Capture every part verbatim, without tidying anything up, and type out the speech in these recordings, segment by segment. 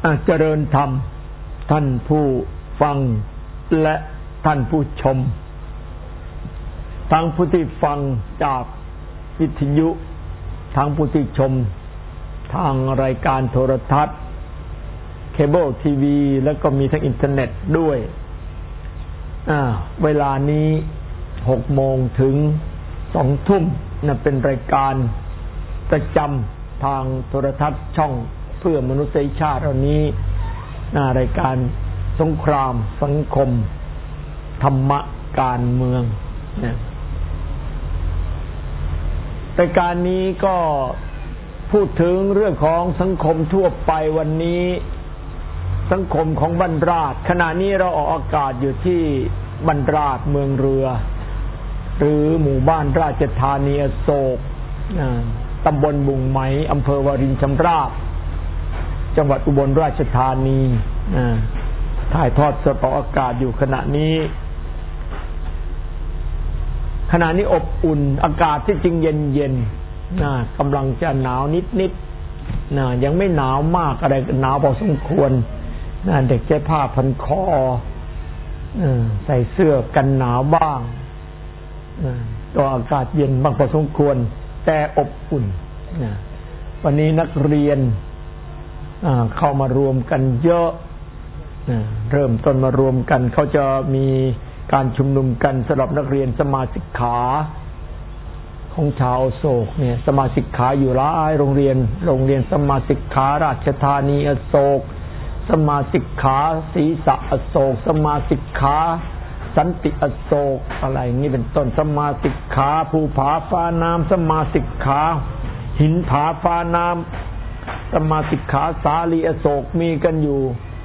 เจริญธรรมท่านผู้ฟังและท่านผู้ชมทั้งผู้ที่ฟังจากวิทยุทั้งผู้ที่ชมทางรายการโทรทัศน์เคเบิลทีวีแล้วก็มีทั้งอินเทอร์เน็ตด้วยอ่าเวลานี้หกโมงถึงสองทุ่มนะเป็นรายการประจำทางโทรทัศน์ช่องเพื่อมนุษยชาติเหล่านี้นะรายการสงครามสังคมธรรมะการเมืองนะรายการนี้ก็พูดถึงเรื่องของสังคมทั่วไปวันนี้สังคมของบ้านราชขณะนี้เราออกอากาศอยู่ที่บ้านราชเมืองเรือหรือหมู่บ้านราชธานีอโศกตำบลบุงไหมอำเภอวารินชำราบจังหวัดอุบลราชธานีถ่ายทอดสดออกอากาศอยู่ขณะนี้ขณะนี้อบอุ่นอากาศที่จริงเย็นๆนะกำลังจะหนาวนิดๆนะยังไม่หนาวมากอะไรหนาวพอสมควรนะเด็กใช้ผ้าพันคอใส่เสื้อกันหนาวบ้างก็อากาศเย็นบางพอสมควรแต่อบอุ่นนะวันนี้นักเรียนเข้ามารวมกันเยอะเริ่มต้นมารวมกันเขาจะมีการชุมนุมกันสำหรับนักเรียนสมาสิกขาของชาวโศกเนี่ยสมาสิกขาอยู่หลายโรงเรียนโรงเรียนสมาสิกขาราชธานีอโศกสมาสิกขาศรีสะอโศกสมาสิกขาสันติอโศกอะไรอย่างนี้เป็นต้นสมาสิกขาภูผาฟ้าน้ำสมาสิกขาหินผาฟ้าน้ำสมาสิกขาสาลีอโศกมีกันอยู่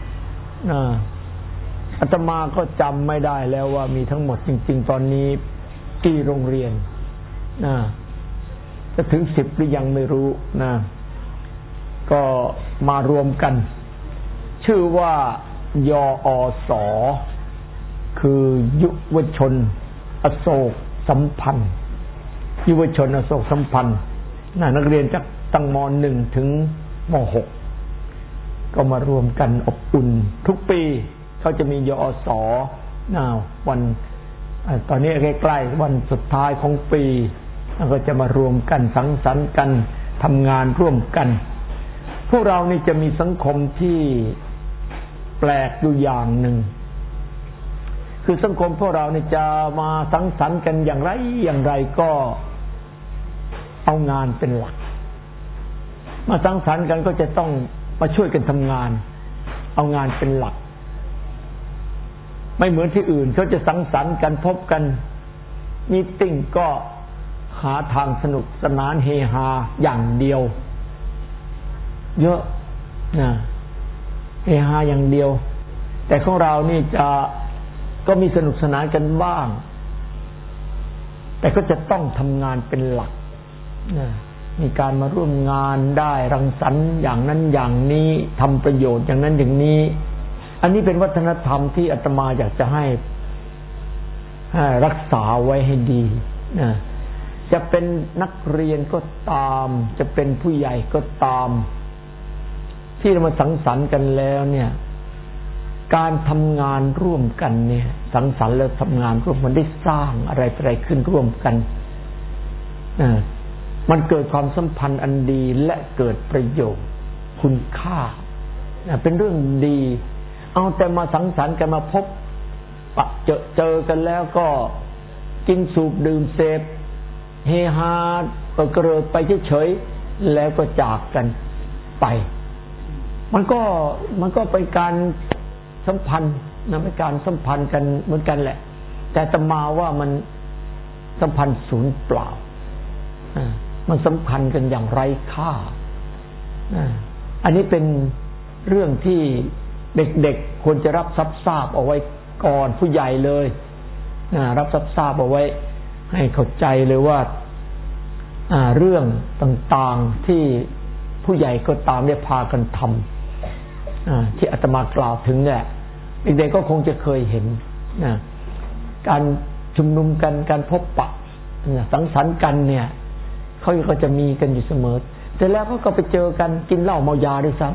อาตมาก็จำไม่ได้แล้วว่ามีทั้งหมดจริงๆตอนนี้กี่โรงเรียนนะจะถึงสิบหรือยังไม่รู้นะก็มารวมกันชื่อว่ายอสคือยุวชนอโศกสัมพันธ์ยุวชนอโศกสัมพันธ์นะนักเรียนจากตั้งม.หนึ่งถึงม.หกก็มารวมกันอบอุ่นทุกปีเขาจะมียอสนะวันตอนนี้ใกล้ๆวันสุดท้ายของปีแล้วก็จะมารวมกันสังสรรค์กันทำงานร่วมกันพวกเรานี่จะมีสังคมที่แปลกอยู่อย่างหนึ่งคือสังคมพวกเรานี่จะมาสังสรรค์กันอย่างไรอย่างไรก็เอางานเป็นหลักมาสังสรรค์กันก็จะต้องมาช่วยกันทำงานเอางานเป็นหลักไม่เหมือนที่อื่นเขาจะสังสรรค์กันพบกันมีตติ้งก็หาทางสนุกสนานเฮฮาอย่างเดียวเยอะนะเฮฮาอย่างเดียวแต่ของเรานี่จะก็มีสนุกสนานกันบ้างแต่ก็จะต้องทำงานเป็นหลักนะมีการมาร่วมงานได้รังสรรค์อย่างนั้นอย่างนี้ทำประโยชน์อย่างนั้นอย่างนี้อันนี้เป็นวัฒนธรรมที่อาตมาอยากจะให้รักษาไว้ให้ดีนะจะเป็นนักเรียนก็ตามจะเป็นผู้ใหญ่ก็ตามที่เรามาสังสรรค์กันแล้วเนี่ยการทำงานร่วมกันเนี่ยสังสรรค์แล้วทำงานร่วมมันได้สร้างอะไรอะไรขึ้นร่วมกันนะมันเกิดความสัมพันธ์อันดีและเกิดประโยชน์คุณค่านะเป็นเรื่องดีเอาแต่มาสังสรรค์กันมาพบปะเจอเจอกันแล้วก็กินสูบดื่มเสพเฮฮาเกริกไปเฉยๆแล้วก็จากกันไปมันก็มันก็เป็นการสัมพันธ์นะเป็นการสัมพันธ์กันเหมือนกันแหละแต่อาตมาว่ามันสัมพันธ์ศูนย์เปล่ามันสัมพันธ์กันอย่างไร้ค่าอันนี้เป็นเรื่องที่เด็กๆควรจะรับทราบเอาไว้ก่อนผู้ใหญ่เลยรับทราบเอาไว้ให้เข้าใจเลยว่าเรื่องต่างๆที่ผู้ใหญ่ก็ตามได้พากันทำที่อาตมากล่าวถึงเนี่ยเด็กๆก็คงจะเคยเห็นการชุมนุมกันการพบปะสังสรรค์กันเนี่ยเขาก็จะมีกันอยู่เสมอแต่แล้วเขาก็ไปเจอกันกินเหล้าเมายาด้วยซ้ำ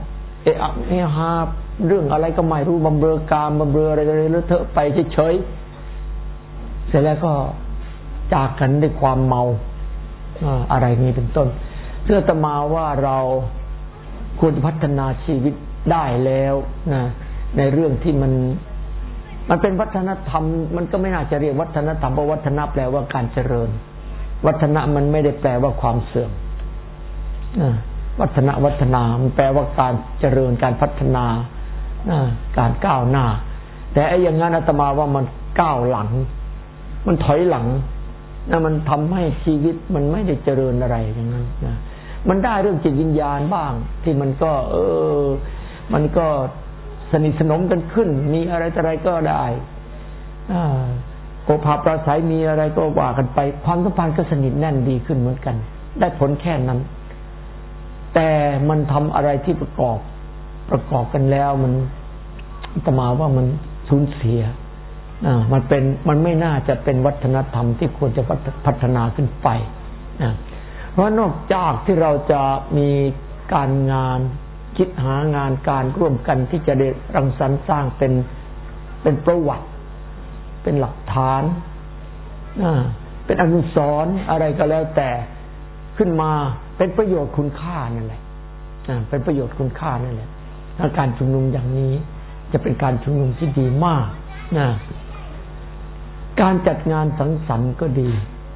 เอะอะเฮฮาเรื่องอะไรก็ไม่รู้บำเรอกามบำเรออะไรอะไรเลอะเทอะไปเฉยๆเสร็จแล้วก็จากกันด้วยความเมาอะไรนี้เป็นต้นเพื่อตมาว่าเราควรพัฒนาชีวิตได้แล้วนะในเรื่องที่มันมันเป็นวัฒนธรรมมันก็ไม่น่าจะเรียกวัฒนธรรมเพราะวัฒนธรรมแปลว่าการเจริญวัฒนะมันไม่ได้แปลว่าความเสื่อมวัฒนะวัฒนามันแปลว่าการเจริญการพัฒนาการก้าวหน้าแต่ไอ้อย่างนั้นอาตมาว่ามันก้าวหลังมันถอยหลังนะมันทำให้ชีวิตมันไม่ได้เจริญอะไรอย่างนั้นนะมันได้เรื่องจิตวิญญาณบ้างที่มันก็เออมันก็สนิทสนมกันขึ้นมีอะไรอะไรก็ได้อ่าโอภาปราศัยมีอะไรก็ว่ากันไปความสัมพันธ์ก็สนิทแน่นดีขึ้นเหมือนกันได้ผลแค่นั้นแต่มันทำอะไรที่ประกอบประกอบกันแล้วมันอาตมาว่ามันสูญเสียอ่ามันเป็นมันไม่น่าจะเป็นวัฒนธรรมที่ควรจะพัฒนาขึ้นไปนะเพราะนอกจากที่เราจะมีการงานคิดหางานการร่วมกันที่จะได้รังสรรค์สร้างเป็นเป็นประวัติเป็นหลักฐานเป็นอนุสรณ์อะไรก็แล้วแต่ขึ้นมาเป็นประโยชน์คุณค่านั่นแหละเป็นประโยชน์คุณค่านั่นแหละถ้าการชุมนุมอย่างนี้จะเป็นการชุมนุมที่ดีมากนะการจัดงานสังสรรค์ก็ดี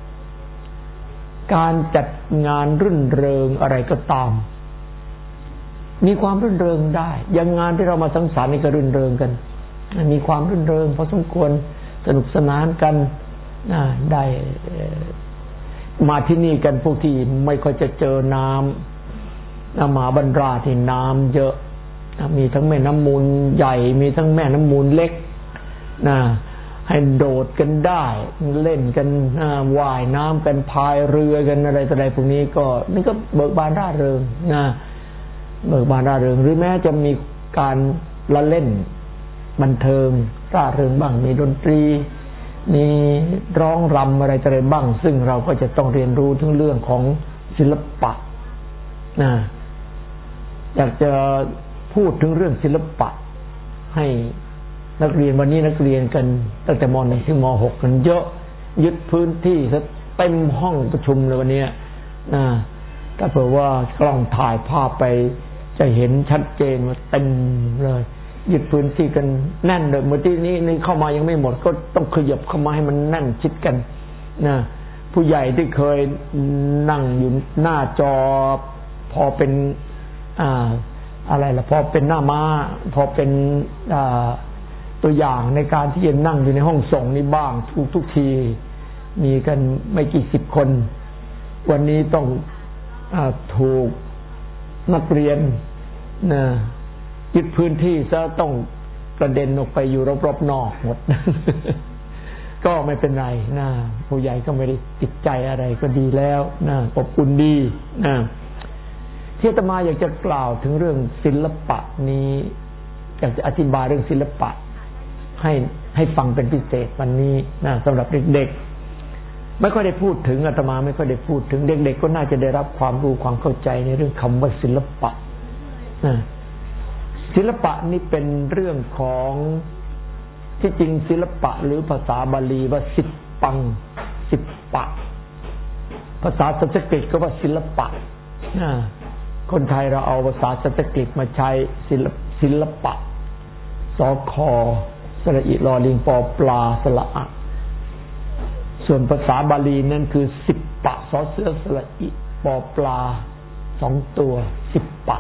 การจัดงานรื่นเริงอะไรก็ตามมีความรื่นเริงได้อย่างงานที่เรามาสังสรรค์นี่ก็รื่นเริงกันมีความรื่นเริงพอสมควรสนุกสนานกันได้มาที่นี่กันพวกที่ไม่ค่อยจะเจอน้ำมาบรรดาที่น้ำเยอะมีทั้งแม่น้ำมูลใหญ่มีทั้งแม่น้ำมูลเล็กนะให้โดดกันได้เล่นกันว่ายน้ำกันพายเรือกันอะไรต่ออะไรพวกนี้ก็นี่ก็เบิกบานร่าเริงนะเบิกบานร่าเริงหรือแม้จะมีการละเล่นบันเทิงร่าเริงบ้างมีดนตรีมีร้องรำอะไรต่ออะไรบ้างซึ่งเราก็จะต้องเรียนรู้ถึงเรื่องของศิลปะนะอยากจะพูดถึงเรื่องศิลปะให้นักเรียนวันนี้นักเรียนกันตั้งแต่ม.หนึ่ง ถึงม.หก กันเยอะยึดพื้นที่เต็มห้องประชุมเลยวันนี้นะถ้าเผื่อว่ากล้องถ่ายภาพไปจะเห็นชัดเจนว่าเต็มเลยยึดพื้นที่กันแน่นเลยเมื่อที่นี้นี่เข้ามายังไม่หมดก็ต้องขยับเข้ามาให้มันแน่นชิดกันนะผู้ใหญ่ที่เคยนั่งอยู่หน้าจอพอเป็นอ่าอะไรล่ะพอเป็นหน้าม้าพอเป็นอ่าตัวอย่างในการที่จะนั่งอยู่ในห้องส่งนี่บ้างทุกทุกทีมีกันไม่กี่สิบคนวันนี้ต้องอ่าถูกนักเรียนนะยึดพื้นที่ซะต้องกระเด็นออกไปอยู่รอบๆนอกหมด ก็ไม่เป็นไรนะผู้ใหญ่ก็ไม่ได้ติดใจอะไรก็ดีแล้วนะอบอุ่นดีนะที่อาตมาอยากจะกล่าวถึงเรื่องศิลปะนี้อยากจะอธิบายเรื่องศิลปะให้ให้ฟังเป็นพิเศษวันนี้นะสำหรับเด็กๆไม่ค่อยได้พูดถึงอาตมาไม่ค่อยได้พูดถึงเด็กๆก็น่าจะได้รับความรู้ความเข้าใจในเรื่องคำว่าศิลปะนะศิลปะนี่เป็นเรื่องของที่จริงศิลปะหรือภาษาบาลีว่าสิบปังสิบปะภาษาสันสกฤตก็ว่าศิลปะนะคนไทยเราเอาภาษาสันสกฤตมาใช้ศิลปศิลปะสคสระอิลอลิงปอปลาสระอะส่วนภาษาบาลีนั่นคือสิบปะสอเสือสระอิปอปลาสองตัวสิบปะ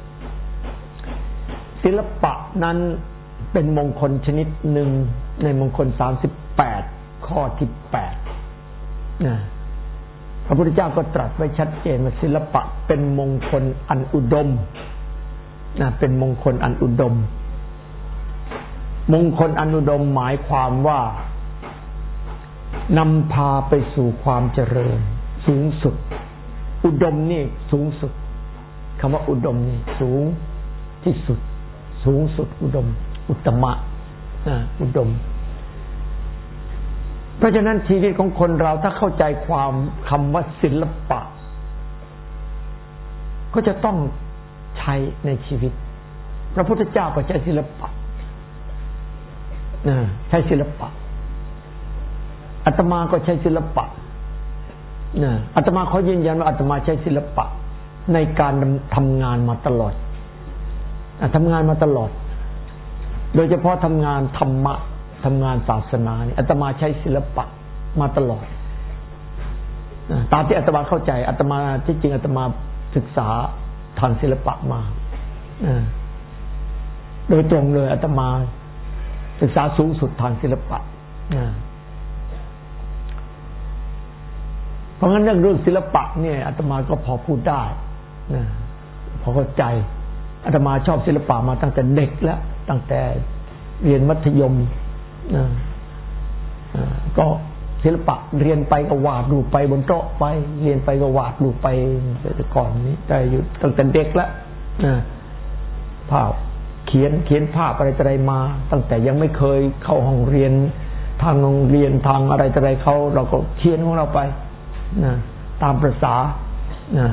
ศิลปะนั้นเป็นมงคลชนิดหนึ่งในมงคลสามสิบแปดข้อที่แปดนะพระพุทธเจ้าก็ตรัสไว้ชัดเจนว่าศิลปะเป็นมงคลอันอุดมนะเป็นมงคลอันอุดมมงคลอันอุดมหมายความว่านำพาไปสู่ความเจริญสูงสุดอุดมนี่สูงสุดคำว่าอุดมนี่สูงที่สุดสูงสุดอุดมอุตตมะนะอุดมเพราะฉะนั้นชีวิตของคนเราถ้าเข้าใจความคำว่าศิลปะก็จะต้องใช้ในชีวิตพระพุทธเจ้าก็ใช้ศิลปะใช้ศิลปะอาตมาก็ใช้ศิลปะอาตมาขอยืนยันว่าอาตมาใช้ศิลปะในการทำงานมาตลอดทำงานมาตลอดโดยเฉพาะทำงานธรรมะทำงานศาสนานี่อาตมาใช้ศิลปะมาตลอดตามที่อาตมาเข้าใจอาตมาที่จริงอาตมาศึกษาทางศิลปะมาโดยตรงเลยอาตมาศึกษาสูงสุดทางศิลปะเพราะงั้นเรื่องเรื่องศิลปะเนี่ยอาตมาก็พอพูดได้พอเข้าใจอาตมาชอบศิลปะมาตั้งแต่เด็กแล้วตั้งแต่เรียนมัธยมก็ศิลปะเรียนไปก็วาดรูปไปบนโต๊ะไปเรียนไปก็วาดรูปไปแต่ก่อนนี้แต่อยู่ตั้งแต่เด็กแล้วภาพเขียนเขียนภาพอะไรอะไรมาตั้งแต่ยังไม่เคยเข้าห้องเรียนทางโรงเรียนทางอะไรอะไรเขาเราก็เขียนของเราไปนะตามประสานะ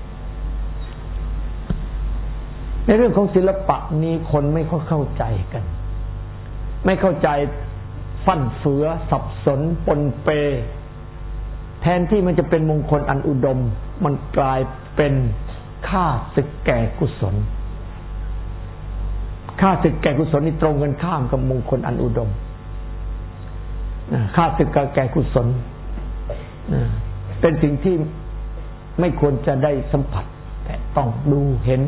ในเรื่องของศิลปะนี้คนไม่ค่อยเข้าใจกันไม่เข้าใจฟั่นเฟือสับสนปนเปแทนที่มันจะเป็นมงคลอันอุดมมันกลายเป็นฆ่าศึกแก่กุศลฆ่าศึกแก่กุศลนี่ตรงกันข้ามกับมงคลอันอุดมฆ่าศึกแก่กุศลเป็นสิ่งที่ไม่ควรจะได้สัมผัสแต่ต้องดูเห็น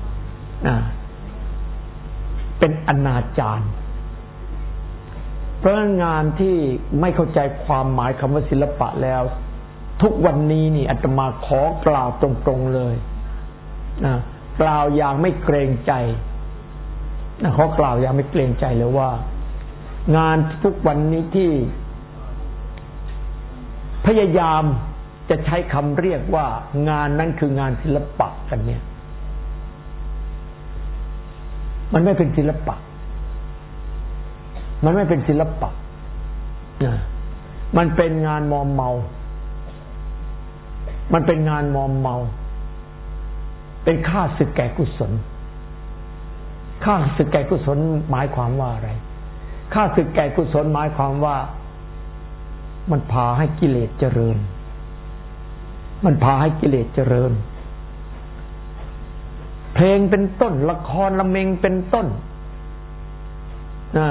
เป็นอนาจารเพราะงานที่ไม่เข้าใจความหมายคำว่าศิลปะแล้วทุกวันนี้นี่อาตมาขอกล่าวตรงๆเลยนะกล่าวอย่างไม่เกรงใจนะขอกล่าวอย่างไม่เกรงใจเลยว่างานทุกวันนี้ที่พยายามจะใช้คำเรียกว่างานนั้นคืองานศิลปะกันเนี่ยมันไม่เป็นศิลปะมันไม่เป็นศิลปะมันเป็นงานมอมเมามันเป็นงานมอมเมาเป็นฆ่าศึกแก่กุศลฆ่าศึกแก่กุศลหมายความว่าอะไรฆ่าศึกแก่กุศลหมายความว่ามันพาให้กิเลสเจริญมันพาให้กิเลสเจริญเพลงเป็นต้นละครละเมงเป็นต้นนะ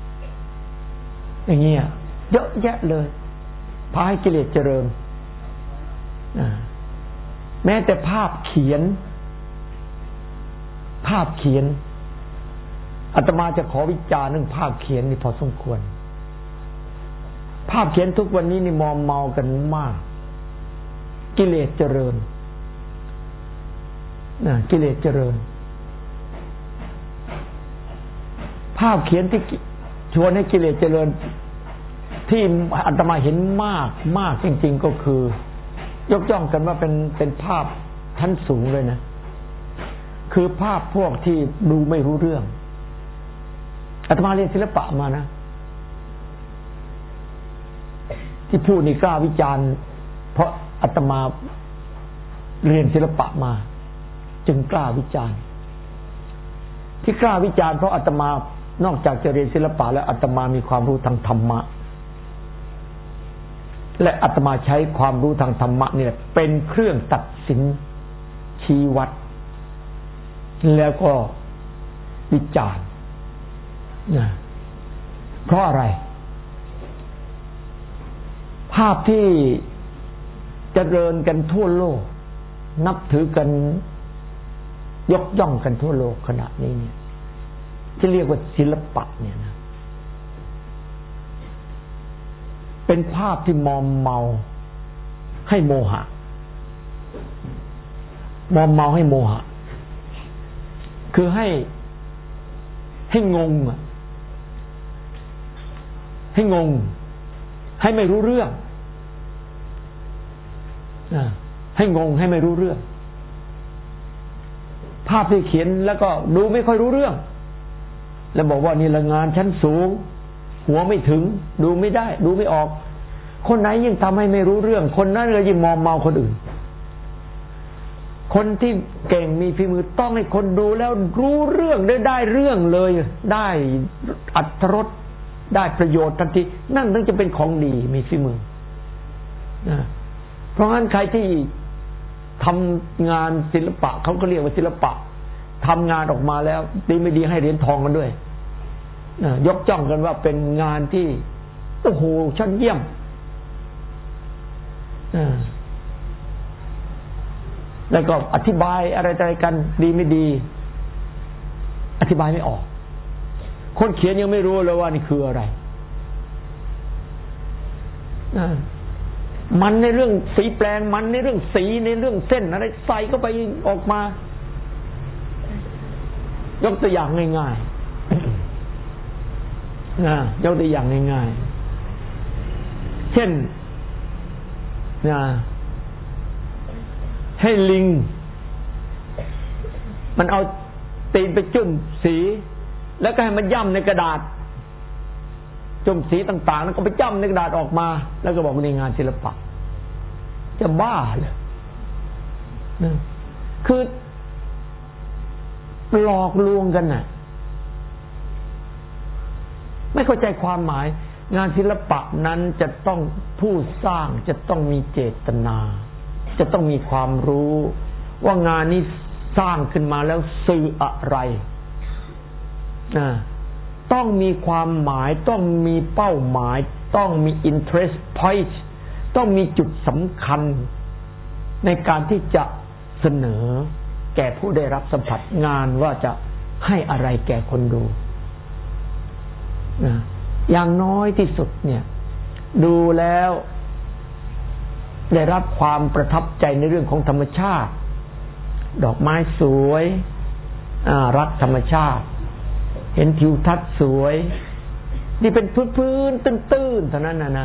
อย่างเงี้ยเยอะแยะเลยพาให้กิเลสเจริญนะแม้แต่ภาพเขียนภาพเขียนอาตมาจะขอวิจารณ์เรื่องภาพเขียนนี่พอสมควรภาพเขียนทุกวันนี้นี่มอมเมากันมากกิเลสเจริญนะกิเลสเจริญภาพเขียนที่ชวนให้กิเลสเจริญที่อาตมาเห็นมากมากจริงๆก็คือยกย่องกันว่าเป็นเป็นภาพชั้นสูงเลยนะคือภาพพวกที่ดูไม่รู้เรื่องอาตมาเรียนศิลปะมานะที่พูดนี่กล้าวิจารณ์เพราะอาตมาเรียนศิลปะมาจึงกล้าวิจารณ์ที่กล้าวิจารณ์เพราะอาตมานอกจากจะเรียนศิลปะแล้วอาตมามีความรู้ทางธรรมะและอาตมาใช้ความรู้ทางธรรมะนี่แหละเป็นเครื่องตัดสินชี้วัดแล้วก็วิจารณ์นะเพราะอะไรภาพที่เจริญกันทั่วโลกนับถือกันยกย่องกันทั่วโลกขณะนี้เนี่ยที่เรียกว่าศิลปะเนี่ยนะเป็นภาพที่มอมเมาให้โมหะมอมเมาให้โมหะคือให้ให้งงอ่ะให้งงให้ไม่รู้เรื่องให้งงให้ไม่รู้เรื่องภาพที่เขียนแล้วก็ดูไม่ค่อยรู้เรื่องแล้วบอกว่านี่ละงานชั้นสูงหัวไม่ถึงดูไม่ได้ดูไม่ออกคนไหนยิ่งทำให้ไม่รู้เรื่องคนนั้นก็ยิ่งมอมเมาคนอื่นคนที่เก่งมีฝีมือต้องให้คนดูแล้วรู้เรื่องได้ได้เรื่องเลยได้อรรถรสได้ประโยชน์ทันทีนั่นถึงจะเป็นของดีมีฝีมือนะเพราะงั้นใครที่ทำงานศิลปะเขาก็เรียกว่าศิลปะทำงานออกมาแล้วดีไม่ดีให้เหรียญทองกันด้วยนะยกจ้องกันว่าเป็นงานที่โอ้โหชั้นเยี่ยมนะแล้วก็อธิบายอะไรอะไรกันดีไม่ดีอธิบายไม่ออกคนเขียนยังไม่รู้เลยว่านี่คืออะไรมันในเรื่องสีแปลงมันในเรื่องสีในเรื่องเส้นอะไรใส่เข้าไปออกมายกตัวอย่างง่ายๆนะยกตัวอย่างง่ายๆเช่นนะให้ลิงมันเอาตีนไปจุ่มสีแล้วก็ให้มันย่ำในกระดาษจุ่มสีต่างๆแล้วก็ไปย่ำในกระดาษออกมาแล้วก็บอกว่าในงานศิลปะจะบ้าเลยนะคือหลอกลวงกันน่ะไม่เข้าใจความหมายงานศิลปะนั้นจะต้องผู้สร้างจะต้องมีเจตนาจะต้องมีความรู้ว่างานนี้สร้างขึ้นมาแล้วสื่ออะไรนะต้องมีความหมายต้องมีเป้าหมายต้องมี interest point ต้องมีจุดสำคัญในการที่จะเสนอแก่ผู้ได้รับสัมผัสงานว่าจะให้อะไรแก่คนดูนะอย่างน้อยที่สุดเนี่ยดูแล้วได้รับความประทับใจในเรื่องของธรรมชาติดอกไม้สวยรักธรรมชาติเห็นทิวทัศน์สวยนี่เป็นพื้นๆตื้นๆเท่านั้นนะนะ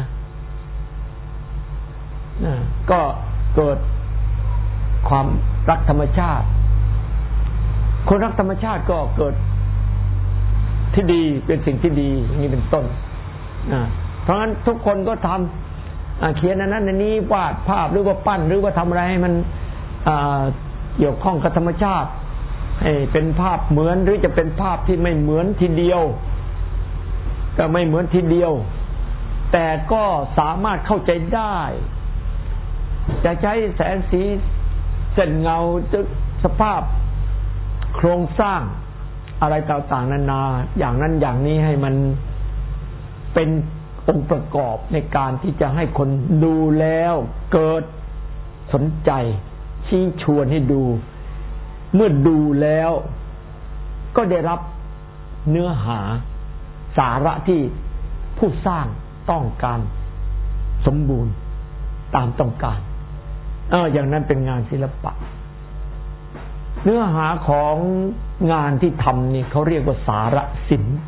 ก็เกิดความรักธรรมชาติคนรักธรรมชาติก็เกิดที่ดีเป็นสิ่งที่ดีอย่างนี้เป็นต้นเพราะฉะนั้นทุกคนก็ทำเขียนอันนั้นอันนี้วาดภาพหรือว่าปั้นหรือว่าทำอะไรให้มันเกี่ยวข้องกับธรรมชาติให้เป็นภาพเหมือนหรือจะเป็นภาพที่ไม่เหมือนทีเดียวก็ไม่เหมือนทีเดียวแต่ก็สามารถเข้าใจได้จะใช้แสงสีเส้นเงาสภาพโครงสร้างอะไรต่างๆนานาอย่างนั้นอย่างนี้ให้มันเป็นองค์ประกอบในการที่จะให้คนดูแล้วเกิดสนใจชี้ชวนให้ดูเมื่อดูแล้วก็ได้รับเนื้อหาสาระที่ผู้สร้างต้องการสมบูรณ์ตามต้องการเอออย่างนั้นเป็นงานศิลปะเนื้อหาของงานที่ทำนี่เขาเรียกว่าสารศิลป์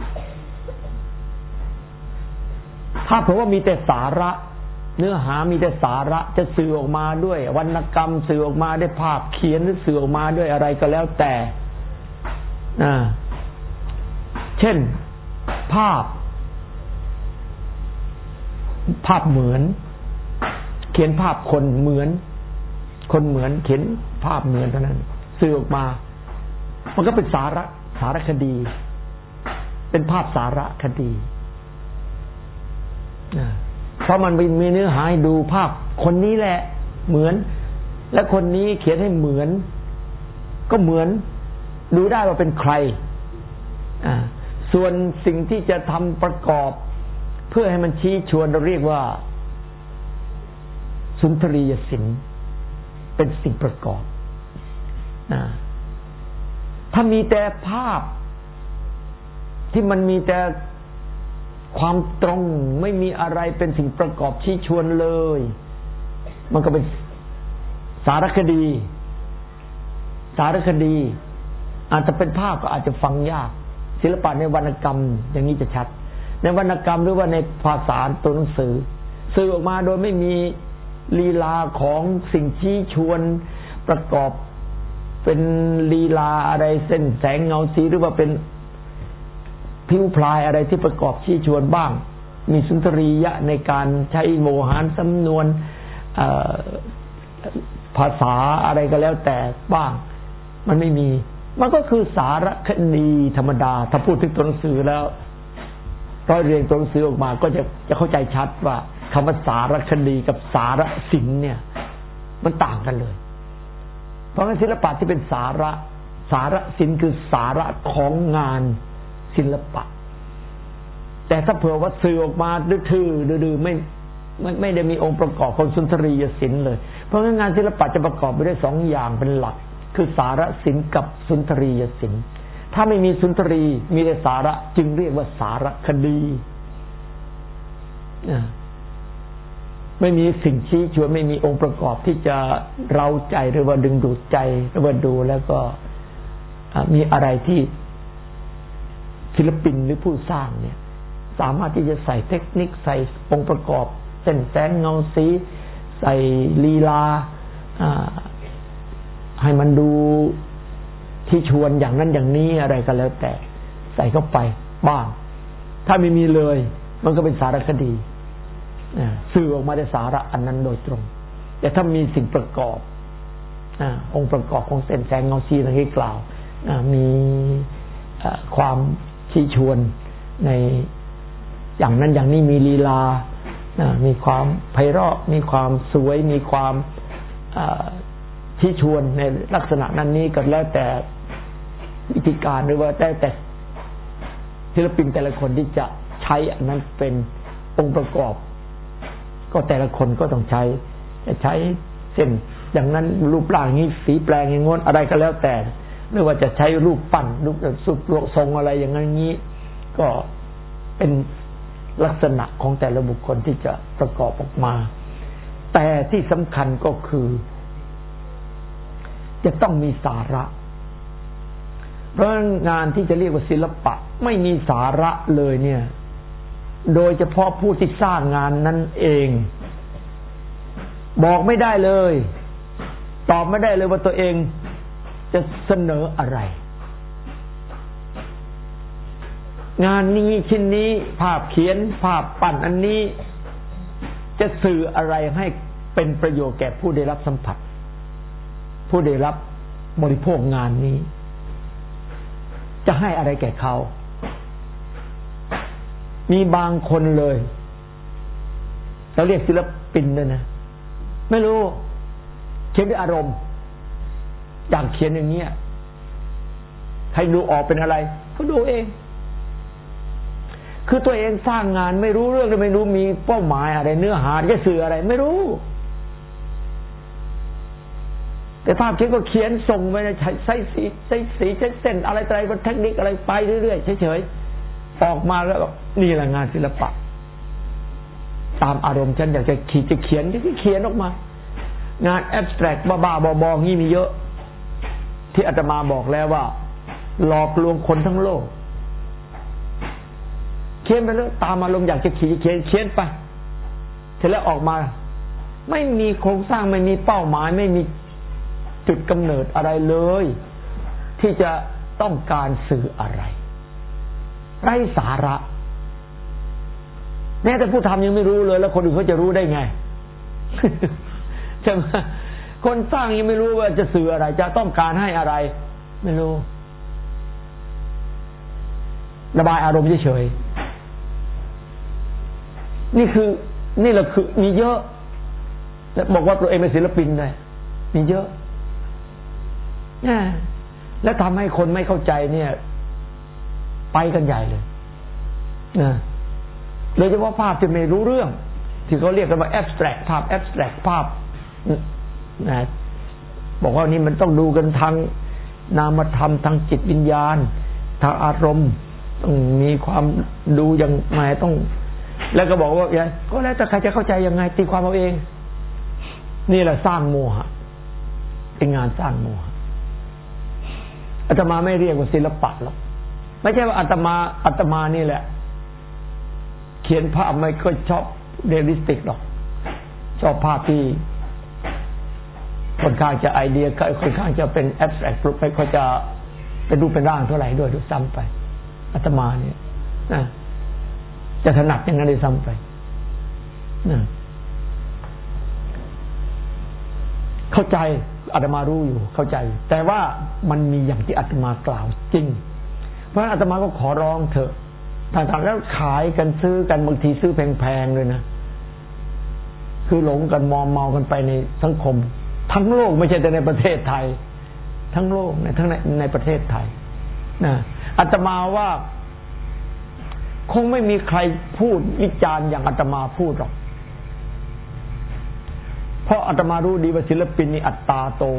ถ้าเพราะว่ามีแต่สาระเนื้อหามีแต่สาระจะสื่อออกมาด้วยวรรณกรรมสื่อออกมาด้วยภาพเขียนหรือสื่อออกมาด้วยอะไรก็แล้วแต่อ่าเช่นภาพภาพเหมือนเขียนภาพคนเหมือนคนเหมือนเขียนภาพเหมือนเท่านั้นสื่อออกมามันก็เป็นสาระสารคดีเป็นภาพสารคดีเพราะมันมีเนื้อหาให้ดูภาพคนนี้แหละเหมือนและคนนี้เขียนให้เหมือนก็เหมือนดูได้ว่าเป็นใครอ่าส่วนสิ่งที่จะทำประกอบเพื่อให้มันชี้ชวนเราเรียกว่าสุนทรียศิลป์เป็นสิ่งประกอบนะถ้ามีแต่ภาพที่มันมีแต่ความตรงไม่มีอะไรเป็นสิ่งประกอบชี้ชวนเลยมันก็เป็นสารคดีสารคดีอาจจะเป็นภาพก็อาจจะฟังยากศิลปะในวรรณกรรมอย่างนี้จะชัดในวรรณกรรมหรือว่าในภาษาตัวหนังสือสื่อออกมาโดยไม่มีลีลาของสิ่งชี้ชวนประกอบเป็นลีลาอะไรเส้นแสงเงาสีหรือว่าเป็นผิวพลายอะไรที่ประกอบชี้ชวนบ้างมีสุนทรียะในการใช้โวหารสำนวนภภาษาอะไรก็แล้วแต่บ้างมันไม่มีมันก็คือสารคดีธรรมดาถ้าพูดถึงตัวหนังสือแล้วร้อยเรียงตัวหนังสือออกมาก็จะจะเข้าใจชัดว่าคำว่าสารคดีกับสารศิลป์เนี่ยมันต่างกันเลยเพราะงั้นศิลปะที่เป็นสาระสารศิลป์คือสาระของงานศิลปะแต่ถ้าเผื่อว่าสื่อออกมาดื้อๆดื้อๆไม่ไม่ไม่ได้มีองค์ประกอบของสุนทรียศิลป์เลยเพราะงั้นงานศิลปะจะประกอบไปด้วยสองอย่างเป็นหลักคือสารศิลป์กับสุนทรียศิลป์ถ้าไม่มีสุนทรีมีแต่สาระจึงเรียกว่าสารคดีไม่มีสิ่งชี้ชวนไม่มีองค์ประกอบที่จะเร้าใจหรือว่าดึงดูดใจหรือว่าดูแล้วก็มีอะไรที่ศิลปินหรือผู้สร้างเนี่ยสามารถที่จะใส่เทคนิคใส่องค์ประกอบเส้นแสงเงาสีใส่ลีลาให้มันดูที่ชวนอย่างนั้นอย่างนี้อะไรก็แล้วแต่ใส่เข้าไปบ้างถ้าไม่มีเลยมันก็เป็นสารคดีสื่อออกมาในสาระอันนั้นโดยตรงแต่ถ้ามีสิ่งประกอบองค์ประกอบของเส้นแสงเงาสีดังที่กล่าวมีความชี้ชวนในอย่างนั้นอย่างนี้มีลีลามีความไพเราะมีความสวยมีความชี้ชวนในลักษณะนั้นนี้ก็แล้วแต่วิธีการหรือว่าแต่แต่ศิลปินแต่ละคนที่จะใช้อันนั้นเป็นองค์ประกอบก็แต่ละคนก็ต้องใช้จะใช้เส้นอย่างนั้นรูปร่างนี้สีแปลงอย่างงนอะไรก็แล้วแต่ไม่ว่าจะใช้รูปปั้นรูปสุดทรงอะไรอย่างนั้นนี้ก็เป็นลักษณะของแต่ละบุคคลที่จะประกอบออกมาแต่ที่สำคัญก็คือจะต้องมีสาระเพราะงานที่จะเรียกว่าศิลปะไม่มีสาระเลยเนี่ยโดยเฉพาะผู้ที่สร้างงานนั้นเองบอกไม่ได้เลยตอบไม่ได้เลยว่าตัวเองจะเสนออะไรงานนี้ชิ้นนี้ภาพเขียนภาพปั้นอันนี้จะสื่ออะไรให้เป็นประโยชน์แก่ผู้ได้รับสัมผัสผู้ได้รับบริโภคงานนี้จะให้อะไรแก่เขามีบางคนเลยเราเรียกศิลปินด้วยนะไม่รู้เขียนด้วยอารมณ์อยากเขียนอย่างเงี้ยให้ดูออกเป็นอะไรก็ดูเองคือตัวเองสร้างงานไม่รู้เรื่องเลยไม่รู้มีเป้าหมายอะไรเนื้อหาจะสื่ออะไรไม่รู้แต่ภาพเขียนก็เขียนส่งไปใช้สีใช้สีใช้เส้นอะไรอะไรเป็นเทคนิคอะไรไปเรื่อยๆเฉยๆออกมาแล้วนี่แหละงานศิลปะตามอารมณ์ฉันอยากจะขีดจะเขียนจะเขียนออกมางานแอบสแตรกบ้าๆบอๆงี้มีเยอะที่อาตมาบอกแล้วว่าหลอกลวงคนทั้งโลกเขียนไปแล้วตามอารมณ์อยากจะขีดเขียนเขียนไปเสร็จแล้วออกมาไม่มีโครงสร้างไม่มีเป้าหมายไม่มีจุดกำเนิดอะไรเลยที่จะต้องการสื่ออะไรไร้สาระแม้แต่ผู้ทำยังไม่รู้เลยแล้วคนอื่นเขาจะรู้ได้ไงใช่ไหมคนสร้างยังไม่รู้ว่าจะสื่ออะไรจะต้องการให้อะไรไม่รู้ระบายอารมณ์เฉยๆนี่คือนี่แหละคือมีเยอะแล้วบอกว่าตัวเองเป็นศิลปินเลยมีเยอะแล้วทำให้คนไม่เข้าใจเนี่ยไปกันใหญ่เลยนะโดยเฉพาะภาพที่ไม่รู้เรื่องที่เขาเรียกกันว่า abstract ภาพ abstract ภาพนะบอกว่านี่มันต้องดูกันทางนามธรรมทางจิตวิญญาณทางอารมณ์ต้องมีความดูอย่างไรต้องแล้วก็บอกว่าอย่างก็แล้วแต่ใครจะเข้าใจยังไงตีความเอาเองนี่แหละสร้างโมหะเป็นงานสร้างโมหะอาตมาไม่เรียกว่าศิลปะหรอกไม่ใช่ว่าอาตมาอาตมานี่แหละเขียนภาพไม่ค่อยชอบเรียลลิสติกหรอกชอบภาพที่ค่อนข้างจะไอเดียค่อนข้างจะเป็นแอบสแตรกไม่ค่อยจะเป็นรูปเป็นร่างเท่าไหร่ด้วยด้วยซ้ำไปอาตมาเนี่ยนะจะถนัดอย่างนั้นด้วยซ้ำไปนะเขาเข้าใจอาตมารู้อยู่เข้าใจแต่ว่ามันมีอย่างที่อาตมากล่าวจริงเพราะอาตมาก็ขอร้องเถอะต่างๆแล้วขายกันซื้อกันบางทีซื้อแพงๆเลยนะคือหลงกันมอมเมากันไปในสังคมทั้งโลกไม่ใช่แต่ในประเทศไทยทั้งโลกในทั้งในในประเทศไทยนะอาตมาว่าคงไม่มีใครพูดวิจารณ์อย่างอาตมาพูดหรอกเพราะอาตมารู้ดีว่าศิลปินนี่อัตตาโต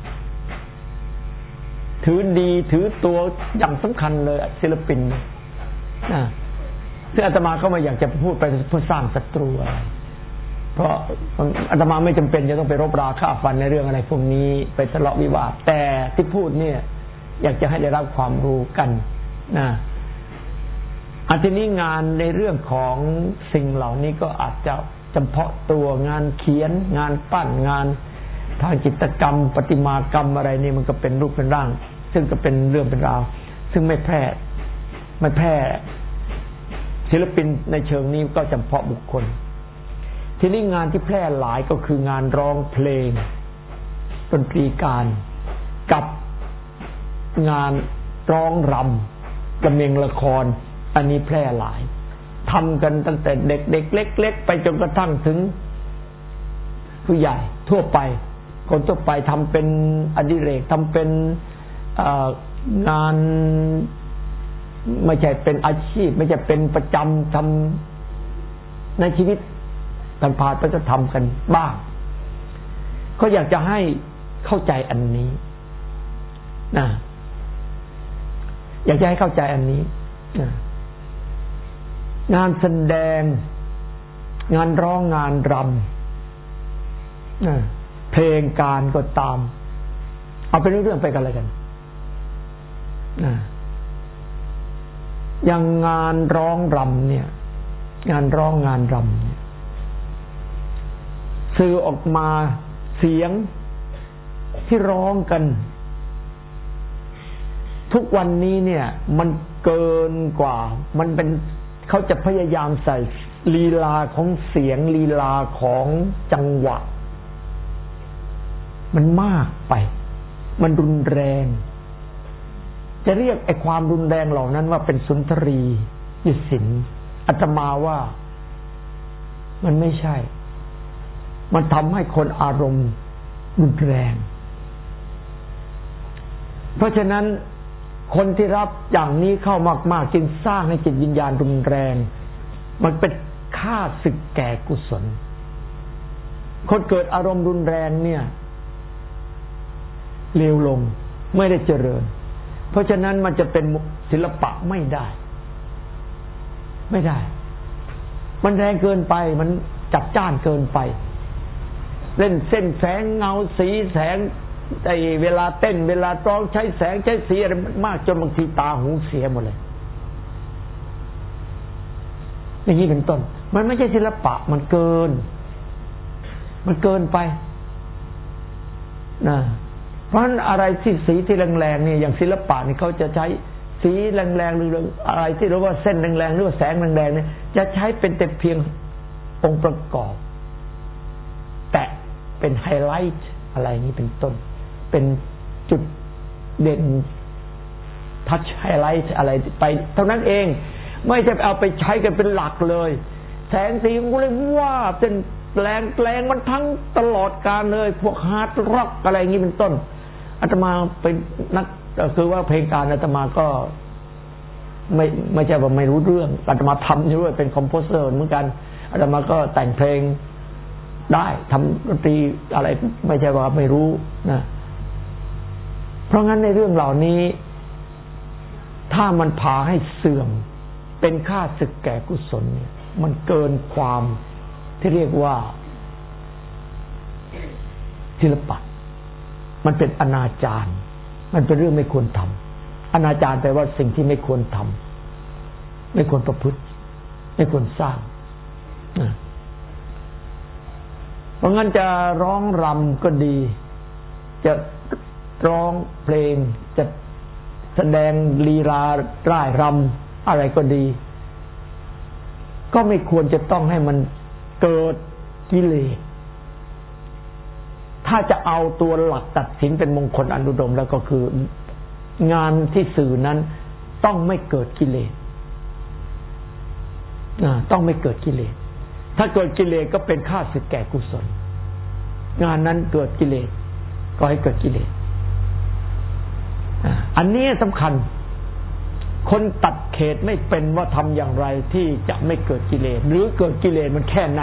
ถือดีถือตัวอย่างสำคัญเลยศิลปินนะซึ่งอาตมาก็ไม่อยากจะพูดไปเพื่อสร้างศัตรูอะไรเพราะอาตมาไม่จำเป็นจะต้องไปรบราฆ่าฟันในเรื่องอะไรพวกนี้ไปทะเลาะวิวาทแต่ที่พูดเนี่ยอยากจะให้ได้รับความรู้กันนะอันที่นี้งานในเรื่องของสิ่งเหล่านี้ก็อาจจะเฉพาะตัวงานเขียนงานปั้นงานทางจิตรกรรมประติมากรรมอะไรนี่มันก็เป็นรูปเป็นร่างซึ่งก็เป็นเรื่องเป็นราวซึ่งไม่แพร่ไม่แพร่ศิลปินในเชิงนี้ก็เฉพาะบุคคลทีนี้งานที่แพร่หลายก็คืองานร้องเพลงดนตรีการกับงานร้องรำกำเนิดละครอันนี้แพร่หลายทำกันตั้งแต่เด็กๆเล็กๆไปจนกระทั่งถึงผู้ใหญ่ทั่วไปคนทั่วไปทำเป็นอดิเรกทำเป็นงานไม่ใช่เป็นอาชีพไม่ใช่เป็นประจำทำในชีวิตกันผ่านไปก็ทำกันบ้างก็อยากจะให้เข้าใจอันนี้นะอยากจะให้เข้าใจอันนี้นะงานแสดงงานร้องงานรำนะเพลงการก็ตามเอาเป็นเรื่องไปกันเลยกันนะอย่างงานร้องรำเนี่ยงานร้องงานรำเนี่ยสื่อออกมาเสียงที่ร้องกันทุกวันนี้เนี่ยมันเกินกว่ามันเป็นเขาจะพยายามใส่ลีลาของเสียงลีลาของจังหวะมันมากไปมันรุนแรงจะเรียกไอ้ความรุนแรงเหล่านั้นว่าเป็นสุนทรียศิลป์อาตมาว่ามันไม่ใช่มันทำให้คนอารมณ์รุนแรงเพราะฉะนั้นคนที่รับอย่างนี้เข้ามากๆจึงสร้างให้จิตวิญญาณรุนแรงมันเป็นฆ่าศึกแก่กุศลคนเกิดอารมณ์รุนแรงเนี่ยเลวลงไม่ได้เจริญเพราะฉะนั้นมันจะเป็นศิลปะไม่ได้ไม่ได้มันแรงเกินไปมันจัดจ้านเกินไปเล่นเส้นแสงเงาสีแสงไอ้เวลาเต้นเวลาร้องใช้แสงใช้สีอะไรมากจนบางทีตาหูเสียหมดเลยอย่างนี้เป็นต้นมันไม่ใช่ศิลปะมันเกินมันเกินไปนะเพราะฉะนั้นอะไรที่สีที่แรงๆเนี่ยอย่างศิลปะนี่เขาจะใช้สีแรงๆหรืออะไรที่เรียกว่าเส้นแรงๆหรือว่าแสงแรงๆเนี่ยจะใช้เป็นแต่เพียงองค์ประกอบแต่เป็นไฮไลท์อะไรนี้เป็นต้นเป็นจุดเด่นทัชไฮไลท์อะไรไปเท่านั้นเองไม่จะเอาไปใช้กันเป็นหลักเลยแสงสีมันก็เลยว่าเป็นแรงแรงมันทั้งตลอดกาลเลยพวกฮาร์ดร็อกอะไรอย่างนี้เป็นต้นอาตมาเป็นนักคือว่าเพลงการอาตมาก็ไม่ไม่ใช่ว่าไม่รู้เรื่องอาตมาทำอยู่ด้วยเป็นคอมโพเซอร์เหมือนกันอาตมาก็แต่งเพลงได้ทำดนตรีอะไรไม่ใช่ว่าไม่รู้นะเพราะงั้นในเรื่องเหล่านี้ถ้ามันพาให้เสื่อมเป็นค่าศึกแก่กุศลเนี่ยมันเกินความที่เรียกว่าศิลปะมันเป็นอนาจารมันเป็นเรื่องไม่ควรทำอนาจารแปลว่าสิ่งที่ไม่ควรทำไม่ควรประพฤติไม่ควรสร้างนะเพราะงั้นจะร้องรำก็ดีจะร้องเพลงจะแสดงลีลาร่ายรำอะไรก็ดีก็ไม่ควรจะต้องให้มันเกิดกิเลสถ้าจะเอาตัวหลักตัดสินเป็นมงคลอนุดมแล้วก็คืองานที่สื่อนั้นต้องไม่เกิดกิเลสต้องไม่เกิดกิเลสถ้าเกิดกิเลสก็เป็นข้าศึกแก่กุศลงานนั้นเกิดกิเลสก็ให้เกิดกิเลสอันนี้สำคัญคนตัดเขตไม่เป็นว่าทำอย่างไรที่จะไม่เกิดกิเลสหรือเกิดกิเลสมันแค่ไหน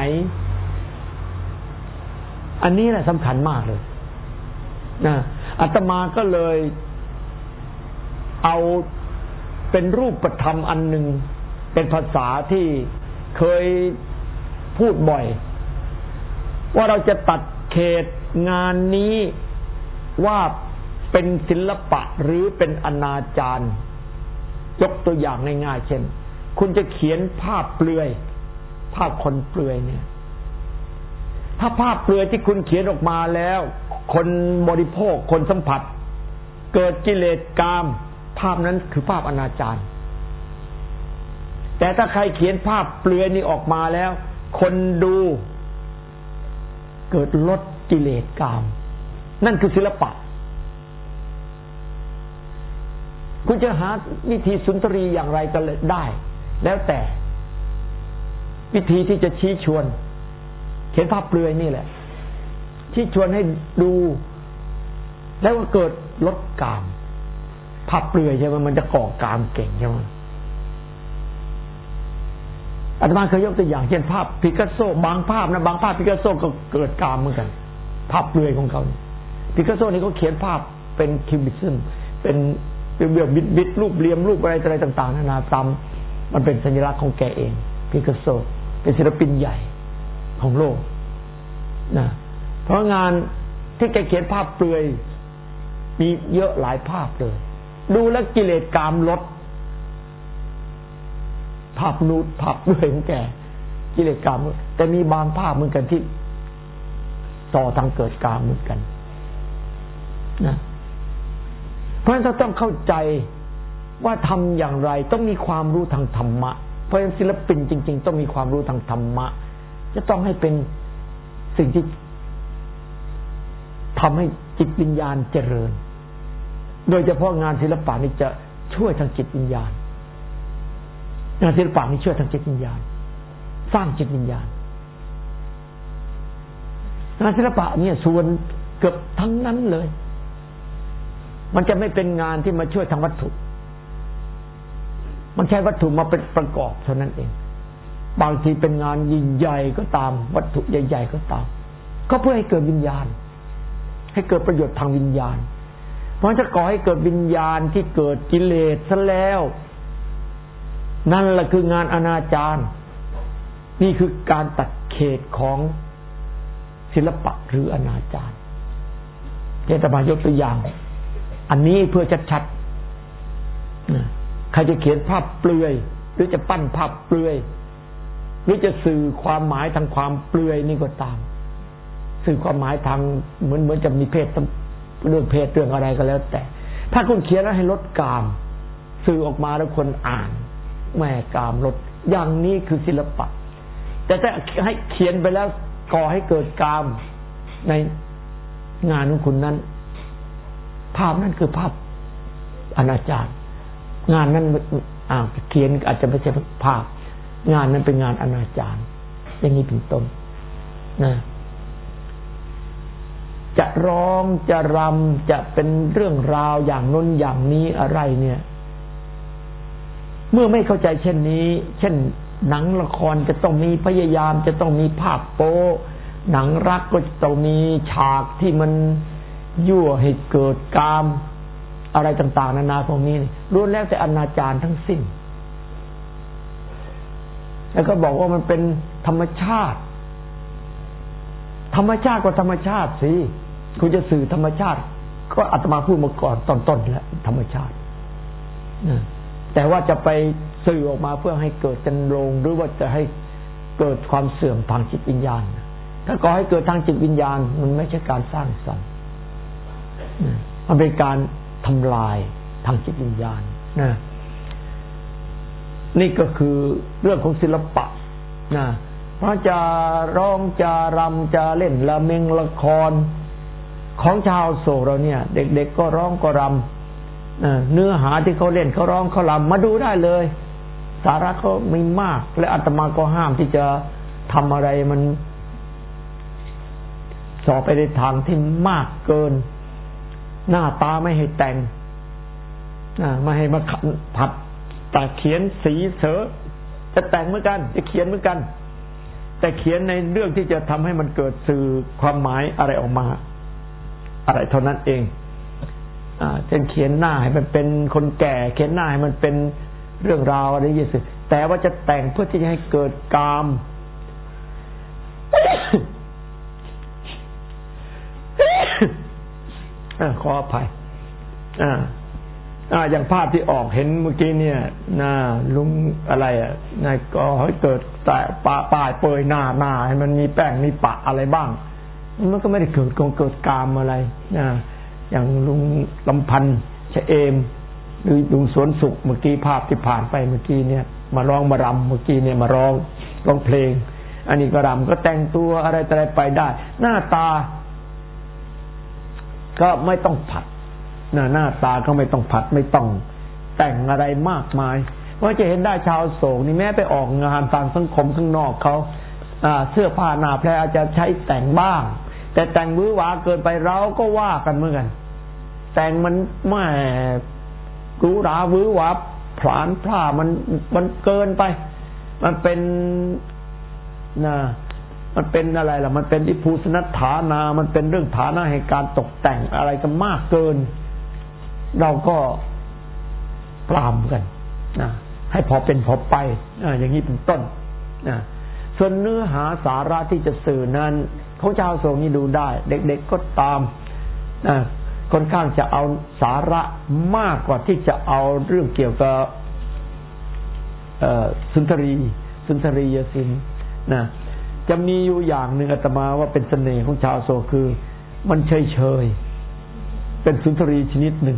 อันนี้แหละสำคัญมากเลยนะอาตมาก็เลยเอาเป็นรูปธรรมอันหนึ่งเป็นภาษาที่เคยพูดบ่อยว่าเราจะตัดเขตงานนี้ว่าเป็นศิลปะหรือเป็นอนาจารยกตัวอย่างง่ายๆเช่นคุณจะเขียนภาพเปลือยภาพคนเปลือยเนี่ยถ้าภาพเปลือยที่คุณเขียนออกมาแล้วคนบริโภคคนสัมผัสเกิดกิเลสกามภาพนั้นคือภาพอนาจารแต่ถ้าใครเขียนภาพเปลือยนี้ออกมาแล้วคนดูเกิดลดกิเลสกามนั่นคือศิลปะคุณจะหาวิธีสุนทรีอย่างไรก็ได้แล้วแต่วิธีที่จะชี้ชวนเขียนภาพเปลือยนี่แหละชี้ชวนให้ดูแล้วก็เกิดลดกามภาพเปลือยใช่ไหมมันจะก่อกามเก่งใช่ไหมอาตมาเคยยกตัวอย่างเช่นภาพปิกัสโซบางภาพนะบางภาพปิกัสโซก็เกิดกามเหมือนกันภาพเปลือยของเขาปิกัสโซนี่เขาเขียนภาพเป็นคิวบิซึมเป็นเบี้ยวบิดบิดรูปเหลี่ยมรูปอะไรอะไรต่างๆนานาตามมันเป็นสัญลักษณ์ของแกเองปิกัสโซเป็นศิลปินใหญ่ของโลกนะเพราะงานที่แกเขียนภาพเปลือยมีเยอะหลายภาพเลยดูแล้วกิเลสกามลดภาพนูดภาพเปลือยของแกกิเลสกามแต่มีบางภาพเหมือนกันที่ต่อทางเกิดกามเหมือนกันนะเพราะฉะนั้นเราต้องเข้าใจว่าทำอย่างไรต้องมีความรู้ทางธรรมะเพราะฉะนั้นศิลปินจริงๆต้องมีความรู้ทางธรรมะจะต้องให้เป็นสิ่งที่ทำให้จิตวิญญาณเจริญโดยเฉพาะงานศิลปะนี่จะช่วยทางจิตวิญญาณงานศิลปะนี่ช่วยทางจิตวิญญาณสร้างจิตวิญญาณงานศิลปะเนี่ยส่วนเกือบทั้งนั้นเลยมันจะไม่เป็นงานที่มาช่วยทางวัตถุมันใช้วัตถุมาเป็นประกอบเท่านั้นเองบางทีเป็นงานยิ่งใหญ่ก็ตามวัตถุใหญ่ๆก็ตามก็เพื่อให้เกิดวิญญาณให้เกิดประโยชน์ทางวิญญาณเพราะจะก่อให้เกิดวิญญาณที่เกิดกิเลสซะแล้วนั่นแหละคืองานอนาจารนี่คือการตัดเขตของศิลปะหรืออนาจารเดี๋ยวจะมายกตัวอย่างอันนี้เพื่อชัดๆใครจะเขียนภาพเปลือยหรือจะปั้นภาพเปลือยหรือจะสื่อความหมายทางความเปลือยนี่ก็ตามสื่อความหมายทางเหมือนเหมือนจะมีเพศเรื่องเพศเรื่องอะไรก็แล้วแต่ถ้าคุณเขียนแล้วให้ลดกามสื่อออกมาแล้วคนอ่านแม่กามลดอย่างนี้คือศิลปะแต่ถ้าให้เขียนไปแล้วก่อให้เกิดกามในงานของคุณนั้นภาพนั้นคือภาพอนาจารงานนั้นอ่าเขียนอาจจะไม่ใช่ภาพงานนั้นเป็นงานอนาจารอย่างนี้เป็นต้นนะจะร้องจะรำจะเป็นเรื่องราวอย่างน้นอย่างนี้อะไรเนี่ยเมื่อไม่เข้าใจเช่นนี้เช่นหนังละครจะต้องมีพยายามจะต้องมีภาพโป๊หนังรักก็จะต้องมีฉากที่มันยั่วให้เกิดกามอะไรต่างๆนานาพวกนี้ล้วนแล้วแต่อนาจารทั้งสิ้นแล้วก็บอกว่ามันเป็นธรรมชาติธรรมชาติก็ธรรมชาติสิคุณจะสื่อธรรมชาติก็อาตมาพูดมาก่อนตอนๆแล้วธรรมชาติแต่ว่าจะไปสื่อออกมาเพื่อให้เกิดจันโรงหรือว่าจะให้เกิดความเสื่อมทางจิตวิญญาณถ้าก่อให้เกิดทางจิตวิญญาณมันไม่ใช่การสร้างสรรค์มันเป็นการทำลายทางจิตวิญญาณนะนี่ก็คือเรื่องของศิลปะนะเพราะจะร้องจะรำจะเล่นละเมงละครของชาวโศกเราเนี่ยเด็กๆก็ร้องก็รำเนื้อหาที่เขาเล่นเขาร้องเขารำมาดูได้เลยสาระเขาไม่มากและอาตมาก็ห้ามที่จะทำอะไรมันสอบไปในทางที่มากเกินหน้าตาไม่ให้แต่งไม่ให้มาผัดแต่เขียนสีเสือจะแต่งเหมือนกันจะเขียนเหมือนกันแต่เขียนในเรื่องที่จะทำให้มันเกิดสื่อความหมายอะไรออกมาอะไรเท่านั้นเองอ่าเช่นเขียนหน้าให้มันเป็นคนแก่เขียนหน้าให้มันเป็นเรื่องราวอะไรอย่างเงี้ยแต่ว่าจะแต่งเพื่อที่จะให้เกิดกาม ขออภัยอ่าอ่าอย่างภาพที่ออกเห็นเมื่อกี้เนี่ยน่าลุงอะไรอ่ะนายก็ให้เกิดแต่ปะปลายเปยหน้าหน้าให้มันมีแป้งมีปะอะไรบ้างมันก็ไม่ได้เกิดกงเกิดกามอะไรนะอย่างลุงลำพันธ์ชะเอมหรือลุงสวนสุขเมื่อกี้ภาพที่ผ่านไปเมื่อกี้เนี่ยมาร้องมารำเมื่อกี้เนี่ยมาร้องร้องเพลงอันนี้ก็รำก็แต่งตัวอะไรอะไรไปได้หน้าตาก็ไม่ต้องผัดหน้าหน้าตาก็ไม่ต้องผัดไม่ต้องแต่งอะไรมากมายเพราะจะเห็นได้ชาวโศกนี่แม้ไปออกงานทางสังคมข้างนอกเขาเสื้อผ้าหน้าแพรอาจจะใช้แต่งบ้างแต่แต่งวื้อหวาเกินไปเราก็ว่ากันเหมือนกันแต่งมันแม่หรูหราวื้อหวาผลาญพร่ามันมันเกินไปมันเป็นนะมันเป็นอะไรล่ะมันเป็นอิภูสนัฐานามันเป็นเรื่องฐานะแห่งการตกแต่งอะไรกันมากเกินเราก็ปรามกันนะให้พอเป็นพอไปอย่างนี้เป็นต้นนะส่วนเนื้อหาสาระที่จะสื่อนั้นของชาวโศกนี่ดูได้เด็กๆก็ตามนะค่อนข้างจะเอาสาระมากกว่าที่จะเอาเรื่องเกี่ยวกับสุนทรีสุนทรียศิลป์นะจะมีอยู่อย่างหนึ่งอาตมาว่าเป็นเสน่ห์ของชาวโศกคือมันเฉยเฉยเป็นสุนทรีชนิดหนึ่ง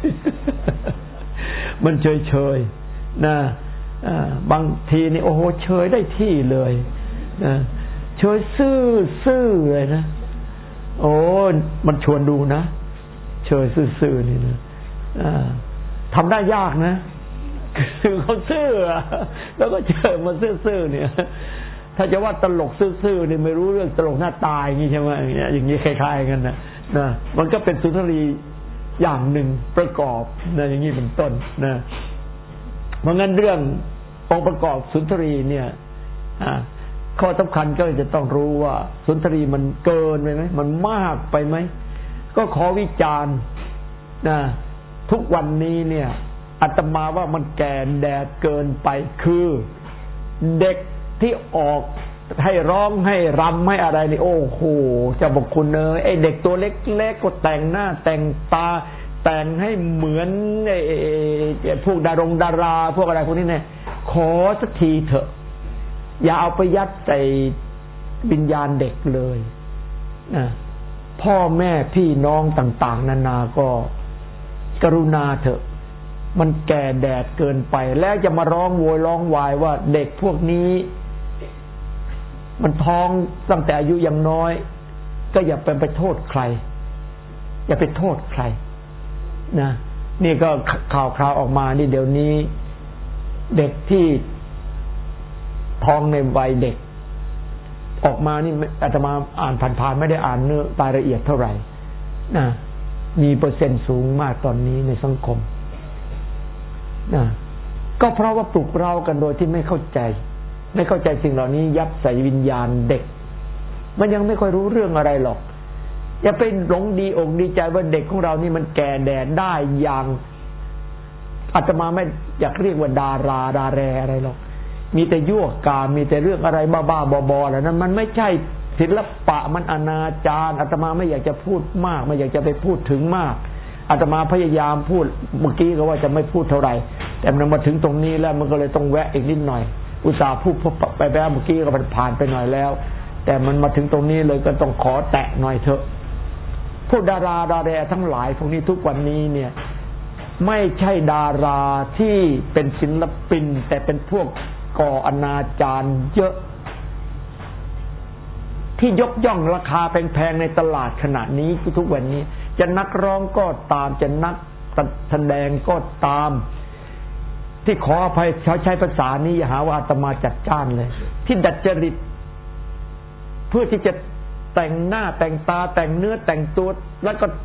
มันเฉยเฉยนะบางทีนี่โอ้โหเฉยได้ที่เลยนะเฉยซื่อซื่อเลยนะโอ้มันชวนดูนะเฉยซื่อๆนี่นะทำได้ยากนะคือเขาซื่อแล้วก็เฉยมาซื่อๆเนี่ยถ้าจะว่าตลกซื่อๆนี่ไม่รู้เรื่องตลกหน้าตายอย่างนี้ใช่ไหมอย่างนี้คล้ายๆกันนะนะมันก็เป็นสุนทรีอย่างหนึ่งประกอบนะอย่างนี้เป็นต้นนะเพราะงั้นเรื่ององค์ประกอบสุนทรีเนี่ยข้อสำคัญก็จะต้องรู้ว่าสุนทรีมันเกินไปไหมมันมากไปไหมก็ขอวิจารณ์นะทุกวันนี้เนี่ยอาตมาว่ามันแก่แดดเกินไปคือเด็กที่ออกให้ร้องให้รำให้อะไรนี่โอ้โหเจ้าบอกคุณเอ้ยไอ้เด็กตัวเล็กๆก็แต่งหน้าแต่งตาแต่งให้เหมือนไอ้พวกดารงดาราพวกอะไรพวกนี้เนี่ยขอสักทีเถอะอย่าเอาไปยัดใส่วิญญาณเด็กเลยนะพ่อแม่พี่น้องต่างๆนานาก็กรุณาเถอะมันแก่แดดเกินไปแล้วจะมาร้องโวยร้องวายว่าเด็กพวกนี้มันท้องตั้งแต่อายุยังน้อยก็อย่าไปไปโทษใครอย่าไปโทษใครนะนี่ก็ข่าวคราวออกมานี่เดี๋ยวนี้เด็กที่ท้องในวัยเด็กออกมานี่อาตมาอ่านผ่านๆไม่ได้อ่านเนื้อรายละเอียดเท่าไหร่นะมีเปอร์เซ็นต์สูงมากตอนนี้ในสังคมนะก็เพราะว่าปลุกเรากันโดยที่ไม่เข้าใจไม่เข้าใจสิ่งเหล่านี้ยัดใส่วิญญาณเด็กมันยังไม่ค่อยรู้เรื่องอะไรหรอกอย่าไปหลงดีอกดีใจว่าเด็กของเรานี่มันแก่แดดได้อย่างอาตมาไม่อยากเรียกว่าดาราดาแรอะไรหรอกมีแต่ยั่วกามมีแต่เรื่องอะไรบ้าๆบอๆอะไรนั้นมันไม่ใช่ศิลปะมันอนาจารอาตมาไม่อยากจะพูดมากไม่อยากจะไปพูดถึงมากอาตมาพยายามพูดเมื่อกี้ก็ว่าจะไม่พูดเท่าไหร่แต่มันมาถึงตรงนี้แล้วมันก็เลยต้องแวะอีกนิดหน่อยอุตส่าห์พูดไปแล้วเมื่อกี้ก็ผ่านไปหน่อยแล้วแต่มันมาถึงตรงนี้เลยก็ต้องขอแตะหน่อยเถอะพวกดาราดาแรทั้งหลายพวกนี้ทุกวันนี้เนี่ยไม่ใช่ดาราที่เป็นศิลปินแต่เป็นพวกก่ออนาจารเยอะที่ยกย่องราคาแพงๆในตลาดขณะนี้ทุกวันนี้จะนักร้องก็ตามจะนักแสดงก็ตามที่ขออภัยเขาใช้ภาษานี้อย่าหาว่าอาตมาจัดจ้านเลยที่ดัดจริตเพื่อที่จะแต่งหน้าแต่งตาแต่งเนื้อแต่งตัวแล้วก็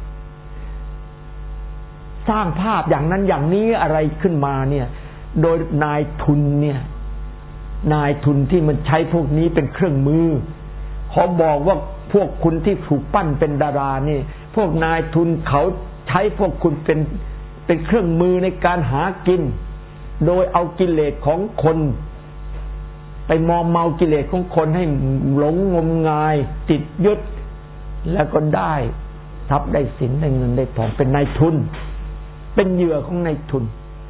สร้างภาพอย่างนั้นอย่างนี้อะไรขึ้นมาเนี่ยโดยนายทุนเนี่ยนายทุนที่มันใช้พวกนี้เป็นเครื่องมือเขาบอกว่าพวกคุณที่ถูกปั้นเป็นดารานี่พวกนายทุนเขาใช้พวกคุณเป็นเป็นเครื่องมือในการหากินโดยเอากิเลสของคนไปมอมเมากิเลสของคนให้หลงงมงายติดยึดแล้วก็ได้ทรัพย์ได้สินได้เงินได้ทองเป็นนายทุนเป็นเหยื่อของนายทุน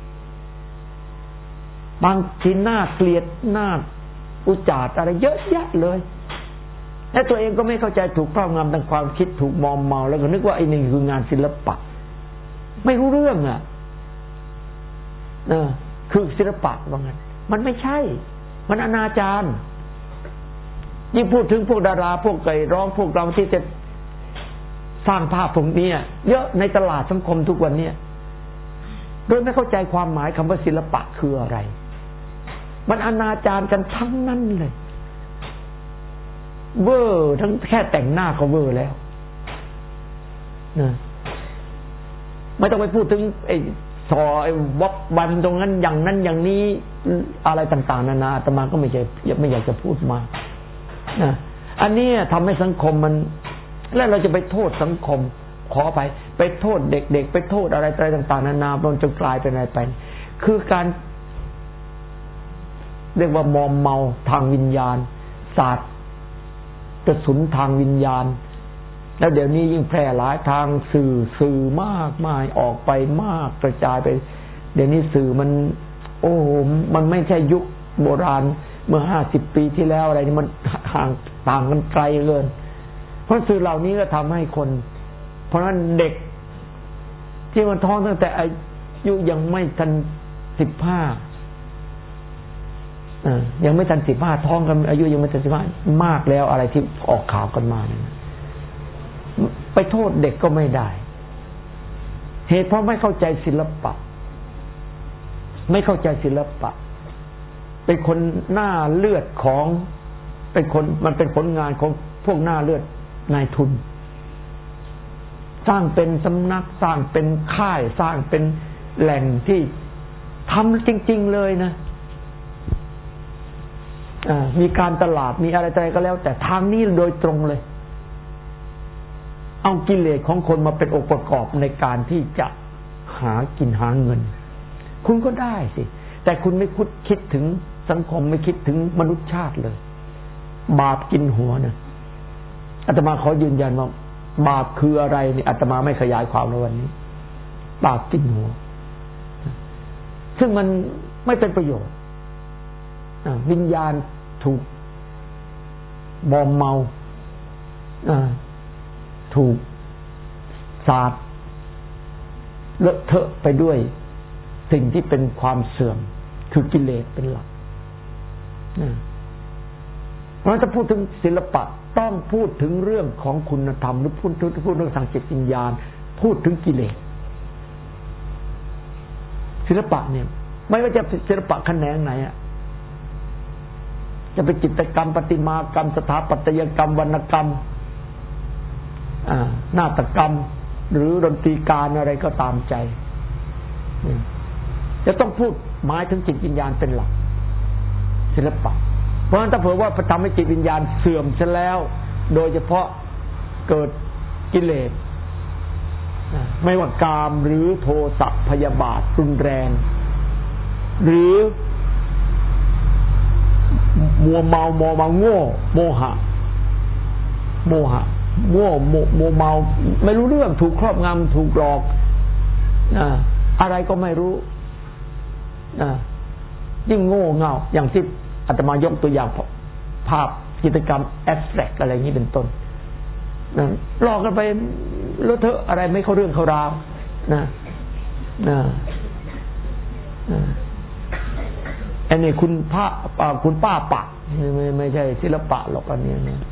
บางทีน่าเกลียดน่าอุจาร์อะไรเยอะแยะเลยและตัวเองก็ไม่เข้าใจถูกครอบงำทางความคิดถูกมอมเมาแล้วก็นึกว่าไอ้นี่คืองานศิลปะไม่รู้เรื่องอ่ะเออคือศิลปะว่างั้นมันไม่ใช่มันอนาจารยิ่งพูดถึงพวกดาราพวกไก่ร้องพวกเราที่จะสร้างภาพพวกนี้เยอะในตลาดสังคมทุกวันนี้โดยไม่เข้าใจความหมายคำว่าศิลปะคืออะไรมันอนาจารกันทั้งนั้นเลยเวอร์ทั้งแค่แต่งหน้าก็เวอร์แล้วนะไม่ต้องไปพูดถึงไอ้ซอยวับวันตรงนั้นอย่างนั้นอย่างนี้อะไรต่างๆนานาอาตมาก็ไม่ใช่ไม่อยากจะพูดมานะอันนี้ทำให้สังคมมันแล้วเราจะไปโทษสังคมขอไปไปโทษเด็กๆไปโทษอะไรอะไรต่างๆนานามันจะกลายเป็นอะไรไปคือการเรียกว่ามอมเมาทางวิญญาณศาสตร์กระสุนทางวิญญาณแล้วเดี๋ยวนี้ยิ่งแพร่หลายทางสื่อสื่อมากมายออกไปมากกระจายไปเดี๋ยวนี้สื่อมันโอ้โหมันไม่ใช่ยุคโบราณเมื่อห้าสิบปีที่แล้วอะไรนี่มันห่างต่างกันไกลเกินเพราะสื่อเหล่านี้ก็ทำให้คนเพราะฉะนั้นเด็กที่มันท้องตั้งแต่อายุยังไม่ทันสิบห้ายังไม่ทันสิบห้าท้องกันอายุยังไม่ทันสิบห้ามากแล้วอะไรที่ออกข่าวกันมาเนี่ยไปโทษเด็กก็ไม่ได้เหตุเพราะไม่เข้าใจศิลปะไม่เข้าใจศิลปะเป็นคนหน้าเลือดของเป็นคนมันเป็นผลงานของพวกหน้าเลือดนายทุนสร้างเป็นสำนักสร้างเป็นค่ายสร้างเป็นแหล่งที่ทำจริงๆเลยนะมีการตลาดมีอะไรอะไรก็แล้วแต่ทางนี้โดยตรงเลยเอากิเลสของคนมาเป็นองค์ประกอบในการที่จะหากินหาเงินคุณก็ได้สิแต่คุณไม่คิดคิดถึงสังคมไม่คิดถึงมนุษยชาติเลยบาปกินหัวนะอาตมาขอยืนยันว่าบาปคืออะไรนี่อาตมาไม่ขยายความในวันนี้บาปกินหัวซึ่งมันไม่เป็นประโยชน์วิญญาณถูกมอมเมาถูกสาดเลอะเทอะไปด้วยสิ่งที่เป็นความเสื่อมคือกิเลสเป็นหลักเพราะถ้าพูดถึงศิลปะต้องพูดถึงเรื่องของคุณธรรมหรือพูดพูดเรื่องทางจิตวิญญาณพูดถึงกิเลสศิลปะเนี่ยไม่ว่าจะศิลปะแขนงไหนอะจะเป็นจิตรกรรมประติมากรรมสถาปัตยกรรมวรรณกรรมนาฏกรรมหรือดนตรีการอะไรก็ตามใจจะต้องพูดหมายถึงจิตวิญญาณเป็นหลักศิลปะเพราะฉะนั้นถ้าเผื่อว่าทำให้จิตวิญญาณเสื่อมซะแล้วโดยเฉพาะเกิดกิเลสไม่ว่ากามหรือโทสะพยาบาทรุนแรงหรือมัวเมามัวเมาโง่โมหะโมหะโง่โมโมเมาไม่รู้เรื่องถูกครอบงำถูกหลอกนะอะไรก็ไม่รู้นะยิ่งโง่เง่าอย่างที่อาตมายกตัวอย่างภาพกิจกรรมแอบสแตรกอะไรอย่างนี้เป็นต้นนะหลอกกันไปเลอะเทอะอะไรไม่เข้าเรื่องเข้าราวนะนะอันนี้คุณป้าคุณป้าปะไม่ไม่ใช่ศิลปะหรอกอันนี้นะ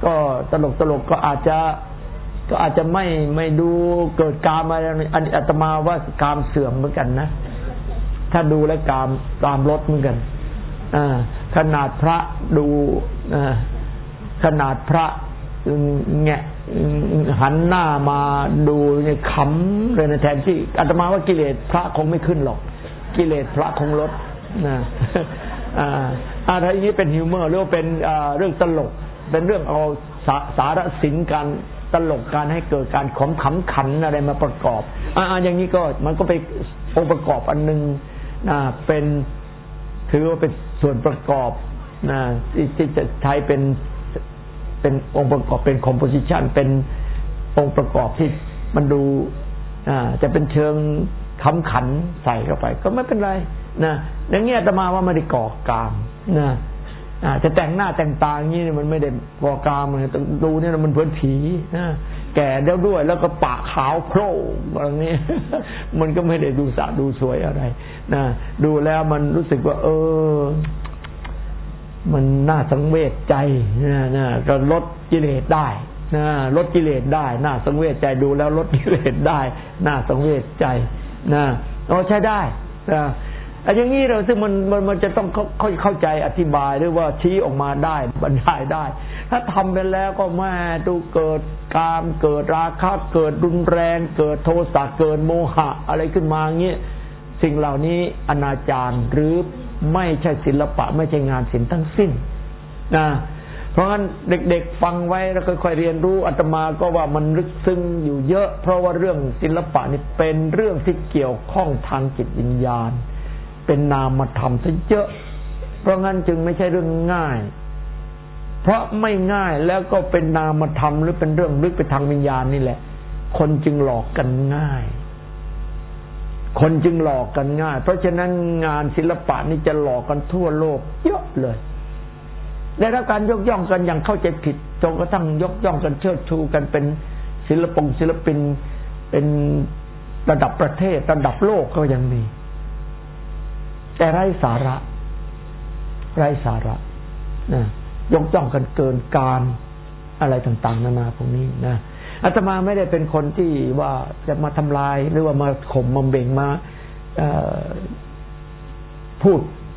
ก็ตลกตลกก็อาจจะก็อาจจะไม่ไม่ดูเกิดกามอะไรอันอาตมาว่ากามเสื่อมเหมือนกันนะถ้าดูแล้วกามกามลดเหมือนกันอ่าขนาดพระดูอ่าขนาดพระแงะหันหน้ามาดูเนี่ยขำเลยนะแทนที่อาตมาว่ากิเลสพระคงไม่ขึ้นหรอกกิเลสพระคงลดนะอ่าอะไรอย่างนี้เป็นฮิวเมอร์หรือว่าเป็นเรื่องตลกเป็นเรื่องเอาสาสารสินการตลกการให้เกิดการขำขำขันอะไรมาประกอบอ่าอย่างนี้ก็มันก็เป็นองค์ประกอบอันนึงนะเป็นถือว่าเป็นส่วนประกอบนะที่ที่จะใช้เป็นเป็นองค์ประกอบเป็นคอมโพสิชันเป็นองค์ประกอบที่มันดูอ่าจะเป็นเชิงขำขันใส่เข้าไปก็ไม่เป็นไรนะอย่างเงี้ยอาตมาว่าไม่ได้ก่อกามนะอ่าจะแต่งหน้าแต่งตาอย่างนี้มันไม่ได้ก่อกามเลยดูเนี่ยมันเหมือนผีนะแก่แล้วด้วยแล้วก็ปากขาวโพร่งอย่างนี้มันก็ไม่ได้ดูสะดูสวยอะไรนะดูแล้วมันรู้สึกว่าเออมันน่าสังเวชใจนะนะก็ลดกิเลสได้นะลดกิเลสได้น่าสังเวชใจดูแล้วลดกิเลสได้น่าสังเวชใจนะเราใช้ได้นะไอ้อย่างนี้เราซึ่งมันมันมันจะต้องเข้าเข้าใจอธิบายหรือว่าชี้ออกมาได้บรรยายได้ถ้าทำไปแล้วก็แม่ดูเกิดกามเกิดราคะเกิดรุนแรงเกิดโทสะเกิดโมหะอะไรขึ้นมาอย่างนี้สิ่งเหล่านี้อนาจารหรือไม่ใช่ศิลปะไม่ใช่งานศิลป์ทั้งสิ้นนะเพราะงั้นเด็กๆฟังไว้แล้วค่อยๆเรียนรู้อาตมาก็ว่ามันลึกซึ้งอยู่เยอะเพราะว่าเรื่องศิลปะนี่เป็นเรื่องที่เกี่ยวข้องทางจิตวิญญาณเป็นนามธรรมซะเยอะเพราะงั้นจึงไม่ใช่เรื่องง่ายเพราะไม่ง่ายแล้วก็เป็นนามธรรมหรือเป็นเรื่องลึกไปทางวิญญาณนี่แหละคนจึงหลอกกันง่ายคนจึงหลอกกันง่ายเพราะฉะนั้นงานศิลปะนี่จะหลอกกันทั่วโลกเยอะเลยได้รับการยกย่องกันอย่างเข้าใจผิดจนกระทั่งยกย่องกันเชิดชูกันเป็นศิลปงศิลปินเป็นระดับประเทศระดับโลกก็ยังมีแต่ไร้สาระไร้สาระนะยกย่องกันเกินการอะไรต่างๆนานาพวกนี้นะอาตมาไม่ได้เป็นคนที่ว่าจะมาทำลายหรือว่ามาข่มมาเบ่งมาพูด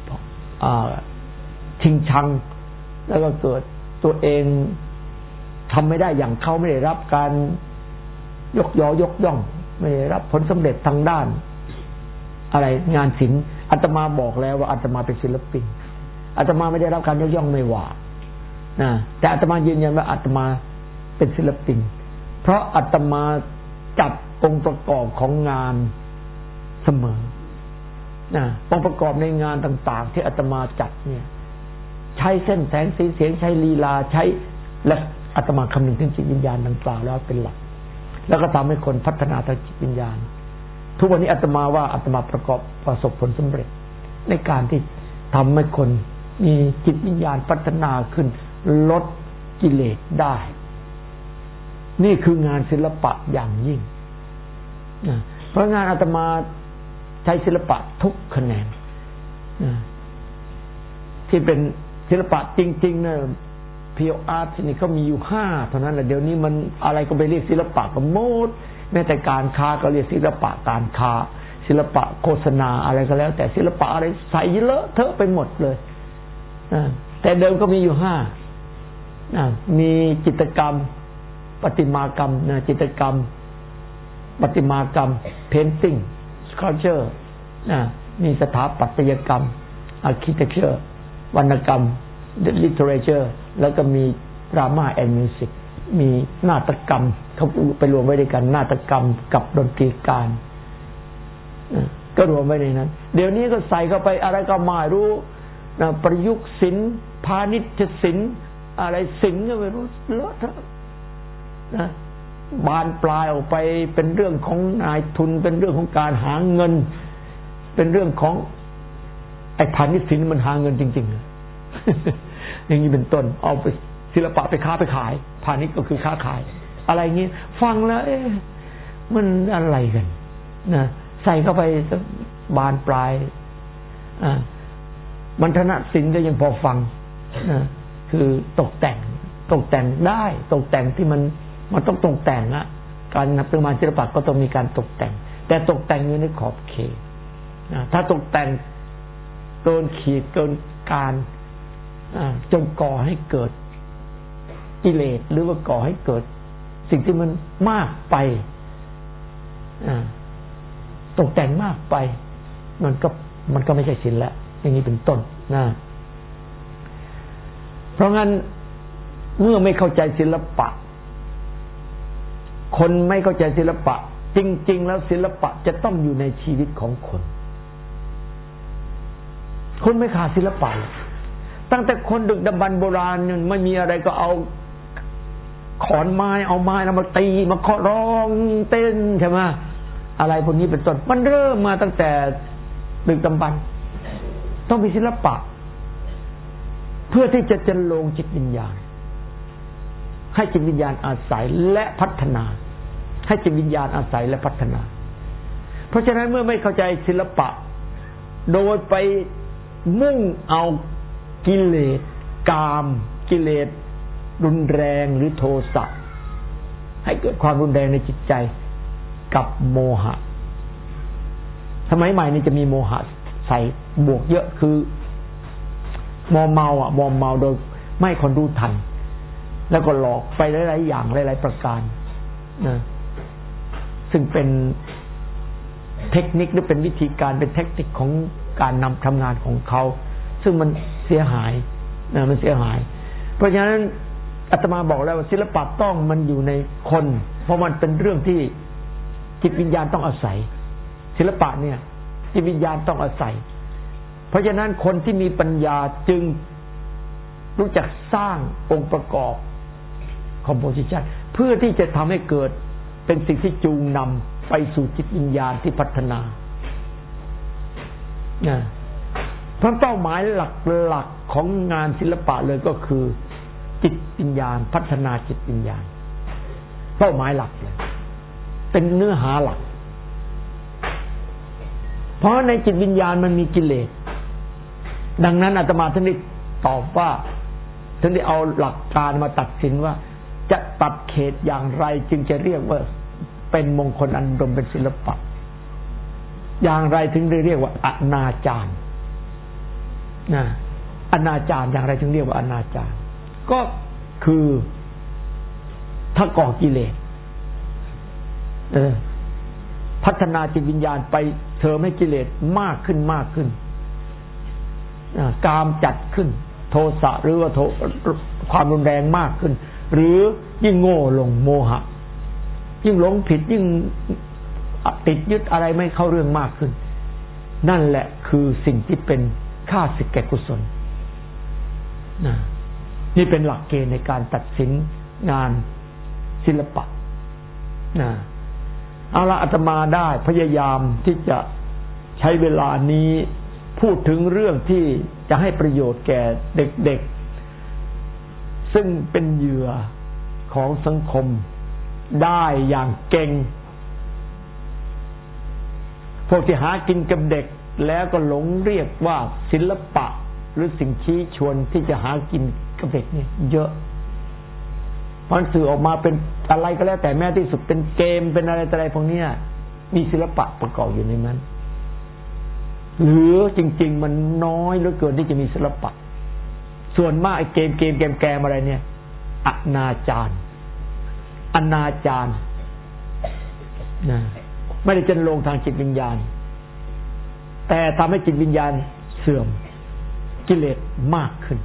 ชิงชังแล้วก็เกิดตัวเองทำไม่ได้อย่างเขาไม่ได้รับการยกยอยกย่องไม่ได้รับผลสำเร็จทางด้านอะไรงานศิลป์อาตมาบอกแล้วว่าอาตมาเป็นศิลปินอาตมาไม่ได้รับการยกย่องไม่ว่านะแต่อาตมายืนยันว่าอาตมาเป็นศิลปินเพราะอาตมาจัดองค์ประกอบของงานเสมอนะองค์ประกอบในงานต่างๆที่อาตมาจัดเนี่ยใช้เส้นแสงสีเสียงใช้ลีลาใช้และอาตมาคำนึงถึงจิตวิญญาณดังกล่าวแล้วเป็นหลักแล้วก็ทำให้คนพัฒนาทางจิตวิญญาณทุกวันนี้อาตมาว่าอาตมาประกอบประสบผลสำเร็จในการที่ทำให้คนมีจิตวิญญาณพัฒนาขึ้นลดกิเลสได้นี่คืองานศิลปะอย่างยิ่งนะเพราะงานอาตมาใช้ศิลปะทุกแขนงนะที่เป็นศิลปะจริงๆนะเพียวอาร์ตนี่เขามีอยู่ห้าเท่านั้นแหละเดี๋ยวนี้มันอะไรก็ไปเรียกศิลปะกันหมดแม้แต่การค้าก็เรียกศิลปะการค้าศิลปะโฆษณาอะไรก็แล้วแต่ศิลปะอะไรใส่เลอะเทอะไปหมดเลยแต่เดิมก็มีอยู่ห้ามีจิตรกรรมประติมากรรมนะจิตรกรรมประติมากรรม painting sculpture นะมีสถาปัตยกรรม architecture วรรณกรรม literature แล้วก็มี drama and music มีนาฏกรรมเขาไปรวมไว้ด้วยกันนาฏกรรมกับดนตรีการก็รวมไว้ในนั้นเดี๋ยวนี้ก็ใส่เข้าไปอะไรก็ไม่รู้นะประยุกต์ศิลป์พาณิชยศิลป์อะไรศิลป์ก็ไม่รู้เลอะเทอะนะบานปลายออกไปเป็นเรื่องของนายทุนเป็นเรื่องของการหาเงินเป็นเรื่องของไอ้พาณิชย์ศิลป์มันหาเงินจริงๆอย่างนี้เป็นต้นเอาไปศิลปะไปค้าไปขายพาณิชย์ก็คือค้าขายอะไรอย่างนี้ฟังแล้วเอ๊ะมันอะไรกันนะใส่เข้าไปบานปลายอ่ามัณฑนศิลป์ก็ยังพอฟังนะคือตกแต่งตตกแต่งได้ตกแต่งที่มันมันต้องตกแต่งอะการนับประมาณศิลปะก็ต้องมีการตกแต่งแต่ตกแต่งอยู่ในขอบเขตถ้าตกแต่งเกินขีดเกินการจนก่อให้เกิดกิเลสหรือว่าก่อให้เกิดสิ่งที่มันมากไปตกแต่งมากไปมันก็มันก็ไม่ใช่ศิลป์แล้วอย่างนี้เป็นต้นนะเพราะงั้นเมื่อไม่เข้าใจศิลปะคนไม่เข้าใจศิลปะจริงๆแล้วศิลปะจะต้องอยู่ในชีวิตของคนคนไม่ขาดศิลปะตั้งแต่คนดึกดำบรรพ์โบราณเนี่ยไม่มีอะไรก็เอาขอนไม้เอาไม้แล้วมาตีมาเคาะร้องเต้นใช่ไหมอะไรพวกนี้เป็นต้นมันเริ่มมาตั้งแต่ดึกดำบรรพ์ต้องมีศิลปะเพื่อที่จะจันโลงจิตวิญญาณให้จิตวิญญาณอาศัยและพัฒนาให้จิตวิญญาณอาศัยและพัฒนาเพราะฉะนั้นเมื่อไม่เข้าใจศิลปะโดยไปมุ่งเอากิเลสกามกิเลสรุนแรงหรือโทสะให้เกิดความรุนแรงในจิตใจกับโมหะสมัยใหม่นี่จะมีโมหะใส่บวกเยอะคือมอมเมาอ่ะมอมเมาโดยไม่คนรู้ทันแล้วก็หลอกไปหลายๆอย่างหลายๆประการนะซึ่งเป็นเทคนิคหรือเป็นวิธีการเป็นเทคนิคของการนำทำงานของเขาซึ่งมันเสียหายนะมันเสียหายเพราะฉะนั้นอาตมาบอกแล้วว่าศิลปะต้องมันอยู่ในคนเพราะมันเป็นเรื่องที่จิตวิญญาณต้องอาศัยศิลปะเนี่ยจิตวิญญาณต้องอาศัยเพราะฉะนั้นคนที่มีปัญญาจึงรู้จักสร้างองค์ประกอบ composition เพื่อที่จะทำให้เกิดเป็นสิ่งที่จูงนำไปสู่จิตวิญญาณที่พัฒนานะเพราะเป้าหมายหลักๆของงานศิลปะเลยก็คือจิตวิญญาณพัฒนาจิตวิญญาณเป้าหมายหลักเลยเป็นเนื้อหาหลักเพราะในจิตวิญญาณมันมีกิเลสดังนั้นอาตมาท่านได้ตอบว่าท่านได้เอาหลักการมาตัดสินว่าจะตัดเขตอย่างไรจึงจะเรียกว่าเป็นมงคลอันดมเป็นศิลปะอย่างไรถึงได้เรียกว่าอนาจารนะอนาจารอย่างไรถึงเรียกว่าอนาจารก็คือถ้าก่อกิเลสเออพัฒนาจิตวิญญาณไปเสริมให้กิเลสมากขึ้นมากขึ้นกามจัดขึ้นโทสะหรือว่าโทความรุนแรงมากขึ้นหรือยิ่งโง่ลงโมหะยิ่งหลงผิดยิ่งติดยึดอะไรไม่เข้าเรื่องมากขึ้นนั่นแหละคือสิ่งที่เป็นข้าศึกแก่กุศลนะนี่เป็นหลักเกณฑ์ในการตัดสินงานศิลปะนะเอาละอาตมาได้พยายามที่จะใช้เวลานี้พูดถึงเรื่องที่จะให้ประโยชน์แก่เด็กๆซึ่งเป็นเหยื่อของสังคมได้อย่างเก่งพวกที่หากินกับเด็กแล้วก็หลงเรียกว่าศิลปะหรือสิ่งชี้ชวนที่จะหากินกับเด็กเนี่ยเยอะพอสื่อออกมาเป็นอะไรก็แล้วแต่แม้ที่สุดเป็นเกมเป็นอะไรอะไรพวกนี้มีศิลปะประกอบอยู่ในนั้นหรือจริงๆมันน้อยเหลือเกินที่จะมีศิลปะส่วนมากไอ้เกมเกมเกมแกมอะไรเนี่ยอนาจารอนาจารนะไม่ได้จันโลงทางจิตวิญญาณแต่ทำให้จิตวิญญาณเสื่อมกิเลสมากขึ้น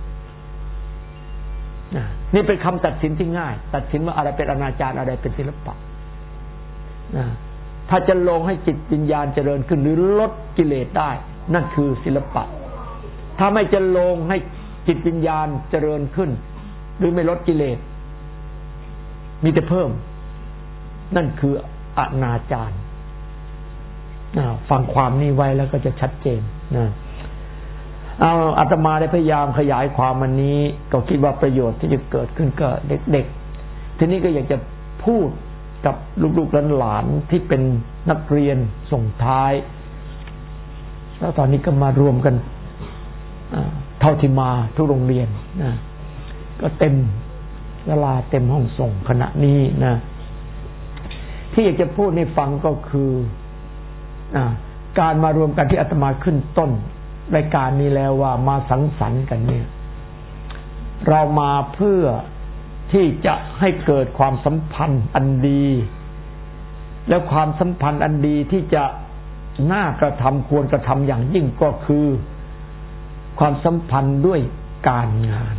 นะนี่เป็นคำตัดสินที่ง่ายตัดสินว่าอะไรเป็นอนาจารอะไรเป็นศิลปะนะถ้าจะลงให้จิตวิญญาณเจริญขึ้นหรือลดกิเลสได้นั่นคือศิลปะถ้าไม่จะลงให้จิตวิญญาณเจริญขึ้นหรือไม่ลดกิเลสมีแต่เพิ่มนั่นคืออนาจารฟังความนี้ไว้แล้วก็จะชัดเจนนะเอาอาตมาได้พยายามขยายความมันนี้ก็คิดว่าประโยชน์ที่จะเกิดขึ้นก็เด็กๆทีนี้ก็อยากจะพูดกับลูกๆหลานๆที่เป็นนักเรียนส่งท้ายแล้วตอนนี้ก็มารวมกันเท่าที่มาทุกโรงเรียนนะก็เต็มศาลาเต็มห้องส่งขณะนี้นะที่อยากจะพูดให้ฟังก็คือนะการมารวมกันที่อาตมาขึ้นต้นรายการนี้แล้วว่ามาสังสรรค์กันเนี่ยเรามาเพื่อที่จะให้เกิดความสัมพันธ์อันดีและความสัมพันธ์อันดีที่จะน่ากระทำควรกระทำอย่างยิ่งก็คือความสัมพันธ์ด้วยการงาน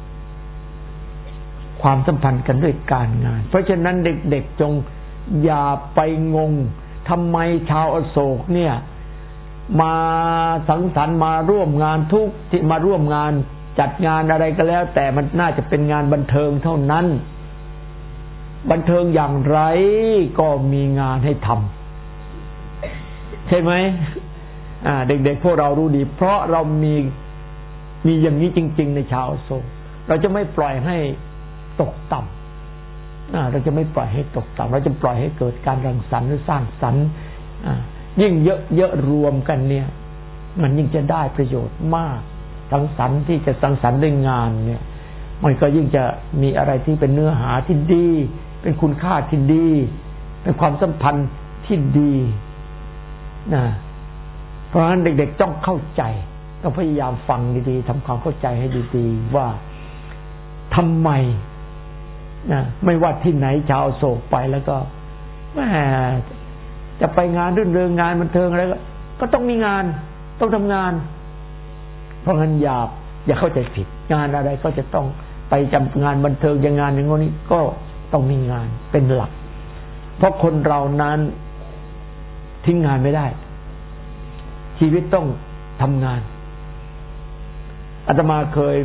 ความสัมพันธ์กันด้วยการงานเพราะฉะนั้นเด็กๆจงอย่าไปงงทำไมชาวอโศกเนี่ยมาสังสรรค์มาร่วมงานทุกที่มาร่วมงานจัดงานอะไรก็แล้วแต่มันน่าจะเป็นงานบันเทิงเท่านั้นบันเทิงอย่างไรก็มีงานให้ทำใช่ไหมอ่าเด็กๆพวกเรารู้ดีเพราะเรามีมีอย่างนี้จริงๆในชาวอโศกเราจะไม่ปล่อยให้ตกต่ำอ่าเราจะไม่ปล่อยให้ตกต่ำเราจะปล่อยให้เกิดการรังสรรค์หรือสร้างสรรค์อ่ายิ่งเยอะเยอะรวมกันเนี่ยมันยิ่งจะได้ประโยชน์มากสังสรรค์ที่จะสังสรรค์ด้วยงานเนี่ยมันก็ยิ่งจะมีอะไรที่เป็นเนื้อหาที่ดีเป็นคุณค่าที่ดีเป็นความสัมพันธ์ที่ดีนะเพราะฉะนั้นเด็กๆต้องเข้าใจต้องพยายามฟังดีๆทำความเข้าใจให้ดีๆว่าทำไมนะไม่ว่าที่ไหนชาวโศกไปแล้วก็แหมจะไปงานรื่นเริงงานบันเทิงอะไรก็ก็ต้องมีงานต้องทำงานเพราะงั้นอย่าอย่าเข้าใจผิดงานอะไรก็จะต้องไปจำงานบันเทิงอย่างงานอย่างนี้ก็ต้องมีงานเป็นหลักเพราะคนเรานั้นทิ้งงานไม่ได้ชีวิตต้องทำงานอาตมาเคย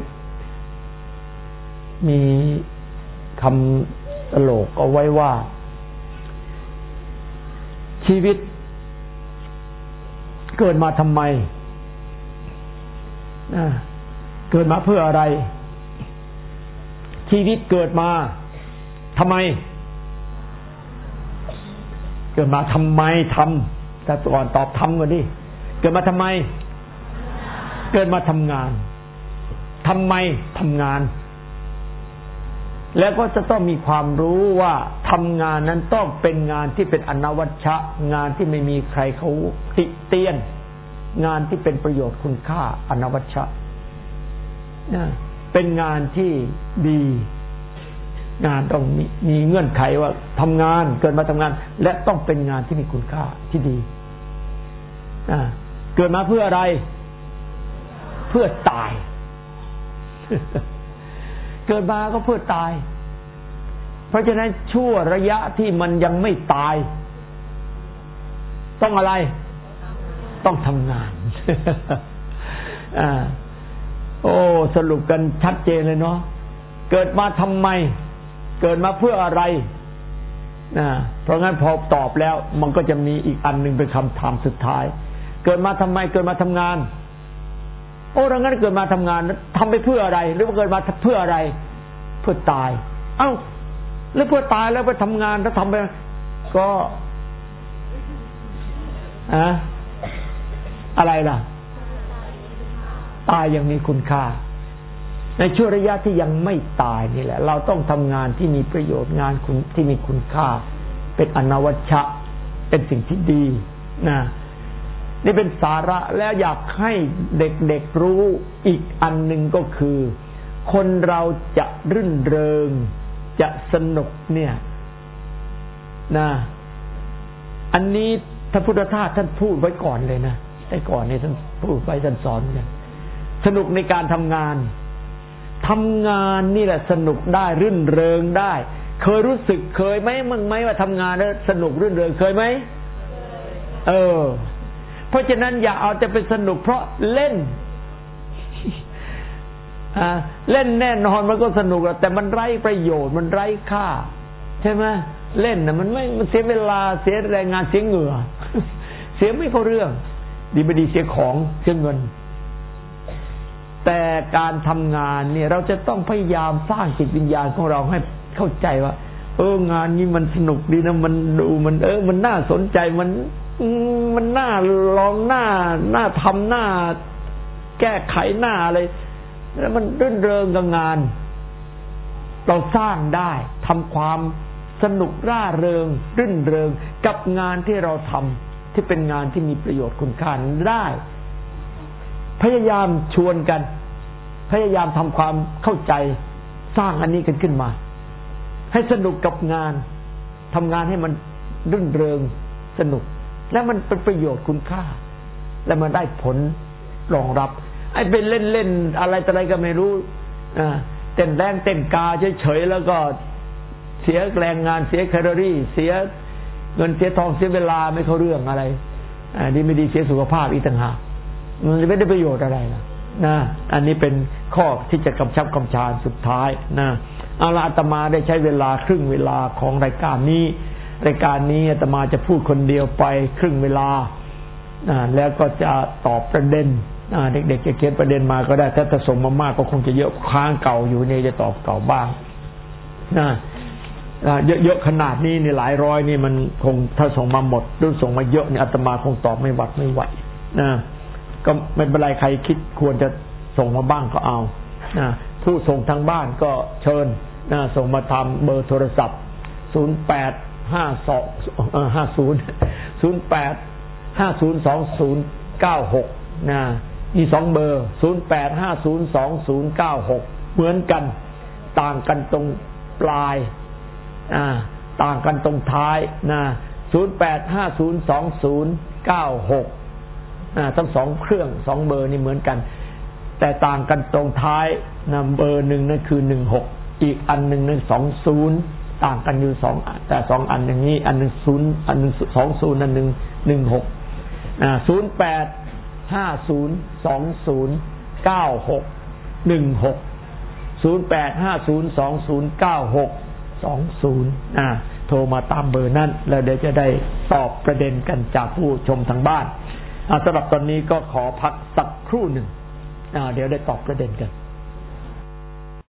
มีคำตลกเอาไว้ว่าชีวิตเกิดมาทำไมเกิดมาเพื่ออะไรชีวิตเกิดมาทำไมเกิดมาทำไมทำแต่ก่อนตอบทำก่อนดิเกิดมาทำไมเกิดมาทำงานทำไมทำงานแล้วก็จะต้องมีความรู้ว่าทำงานนั้นต้องเป็นงานที่เป็นอนวัชชะงานที่ไม่มีใครเขาติเตียนงานที่เป็นประโยชน์คุณค่าอนวัชชะเป็นงานที่ดีงานต้องมีมีเงื่อนไขว่าทำงานเกิดมาทำงานและต้องเป็นงานที่มีคุณค่าที่ดีเกิดมาเพื่ออะไรเพื่อตายเกิดมาก็เพื่อตายเพราะฉะนั้นชั่วระยะที่มันยังไม่ตายต้องอะไรต้องทำงานอ่าโอ้สรุปกันชัดเจนเลยเนาะเกิดมาทำไมเกิดมาเพื่ออะไรนะเพราะงั้นพอตอบแล้วมันก็จะมีอีกอันนึงเป็นคำถามสุดท้ายเกิดมาทำไมเกิดมาทำงานโอ้ดังนั้นเกิดมาทำงานทำไปเพื่ออะไรหรือว่าเกิดมาเพื่ออะไรเพื่อตายเอ้าแล้วเพื่อตายแล้วไปทำงานแล้วทำไปก็อะอะไรล่ะตายยังมีคุณค่าในช่วงระยะที่ยังไม่ตายนี่แหละเราต้องทำงานที่มีประโยชน์งานคุณที่มีคุณค่าเป็นอนวัชชะเป็นสิ่งที่ดีนะนี่เป็นสาระแล้วอยากให้เด็กๆรู้อีกอันหนึ่งก็คือคนเราจะรื่นเริงจะสนุกเนี่ยนะอันนี้ท่านพุทธทาสท่านพูดไว้ก่อนเลยนะแต่ก่อนเนี่ยท่านพูดไว้ท่านสอนกันสนุกในการทำงานทำงานนี่แหละสนุกได้รื่นเริงได้เคยรู้สึกเคยไหมมึงไหมว่าทำงานแล้วสนุกรื่นเริงเคยไหมเออเพราะฉะนั้นอย่าเอาแต่เป็นสนุกเพราะเล่นอ่าเล่นแน่นอนมันก็สนุกแต่มันไร้ประโยชน์มันไร้ค่าใช่ไหมเล่นนะมันไม่มันเสียเวลาเสียแรงงานเสียเหงื่อเสียไม่เข้าเรื่องดีไม่ดีเสียของเสียเงินแต่การทำงานเนี่ยเราจะต้องพยายามสร้างจิตวิญญาณของเราให้เข้าใจว่าเอองานนี้มันสนุกดีนะมันดูมันเออมันน่าสนใจมันมันน่าลองหน้าน่าทำหน้าแก้ไขหน้าอะไรแล้วมันรื่นเริงกับงานเราสร้างได้ทำความสนุกร่าเริงรื่นเริงกับงานที่เราทำที่เป็นงานที่มีประโยชน์คุณค่าได้พยายามชวนกันพยายามทำความเข้าใจสร้างอันนี้กันขึ้นมาให้สนุกกับงานทำงานให้มันรื่นเริงสนุกและมันเป็นประโยชน์คุณค่าและมันได้ผลรองรับไอ้เป็นเล่นๆอะไรต่ออะไรก็ไม่รู้อ่าเต้นแรงเต้นกาเฉยๆแล้วก็เสียแรงงานเสียแคลอรี่เสียเงินเสียทองเสียเวลาไม่เข้าเรื่องอะไรอ่าดีไม่ดีเสียสุขภาพอีกต่างหากมันจะไม่ได้ประโยชน์อะไรนะนะอันนี้เป็นข้อที่จะกำชับกำชาสุดท้ายนะเอาละอาตมาได้ใช้เวลาครึ่งเวลาของรายการนี้รายการนี้อาตมาจะพูดคนเดียวไปครึ่งเวลานะแล้วก็จะตอบประเด็นเด็กๆจะเขียนประเด็นมาก็ได้ถ้าจะส่งมามากก็คงจะเยอะค้างเก่าอยู่เนี่ยจะตอบเก่าบ้างนะเยอะๆขนาดนี้นี่หลายร้อยนี่มันคงถ้าส่งมาหมดหรือส่งมาเยอะนี่อาตมาคงตอบไม่หวัดไม่ไหวนะก็ไม่เป็นไรใครคิดควรจะส่งมาบ้างก็เอานะผู้ส่งทางบ้านก็เชิญนะส่งมาทำเบอร์โทรศัพท์ศูนย์ แปด ห้า สอง เอ่อห้า ศูนย์ ศูนย์ แปด ห้า ศูนย์ สอง ศูนย์ เก้า หกนะมีสองเบอร์ศูนย์ แปด ห้า ศูนย์ สอง ศูนย์ เก้า หกเหมือนกันต่างกันตรงปลายอ่าต่างกันตรงท้ายนะศูนย์ แปด ห้า ศูนย์ สอง ศูนย์ เก้า หกอ่าทั้งสองเครื่องสองเบอร์นี่เหมือนกันแต่ต่างกันตรงท้ายนะเบอร์หนึ่งนั่นคือหนึ่งหกอีกอันหนึ่งนั่นสองศูนย์ต่างกันอยู่สองแต่สองอันอย่างนี้อันหนึ่งศูนย์อันหนึ่งสองศูนย์อันหนึ่งหนึ่งหกอ่าศูนย์แปดห้าศูนย์สองศูนย์เก้าหกหนึ่งหกศูนย์แปดห้าศูนย์สองศูนย์เก้าหกสองศูนย์อ่าโทรมาตามเบอร์นั้นแล้วเดี๋ยวจะได้ตอบประเด็นกันจากผู้ชมทางบ้านอ่าสำหรับตอนนี้ก็ขอพักสักครู่หนึ่งอ่าเดี๋ยวได้ตอบประเด็นกัน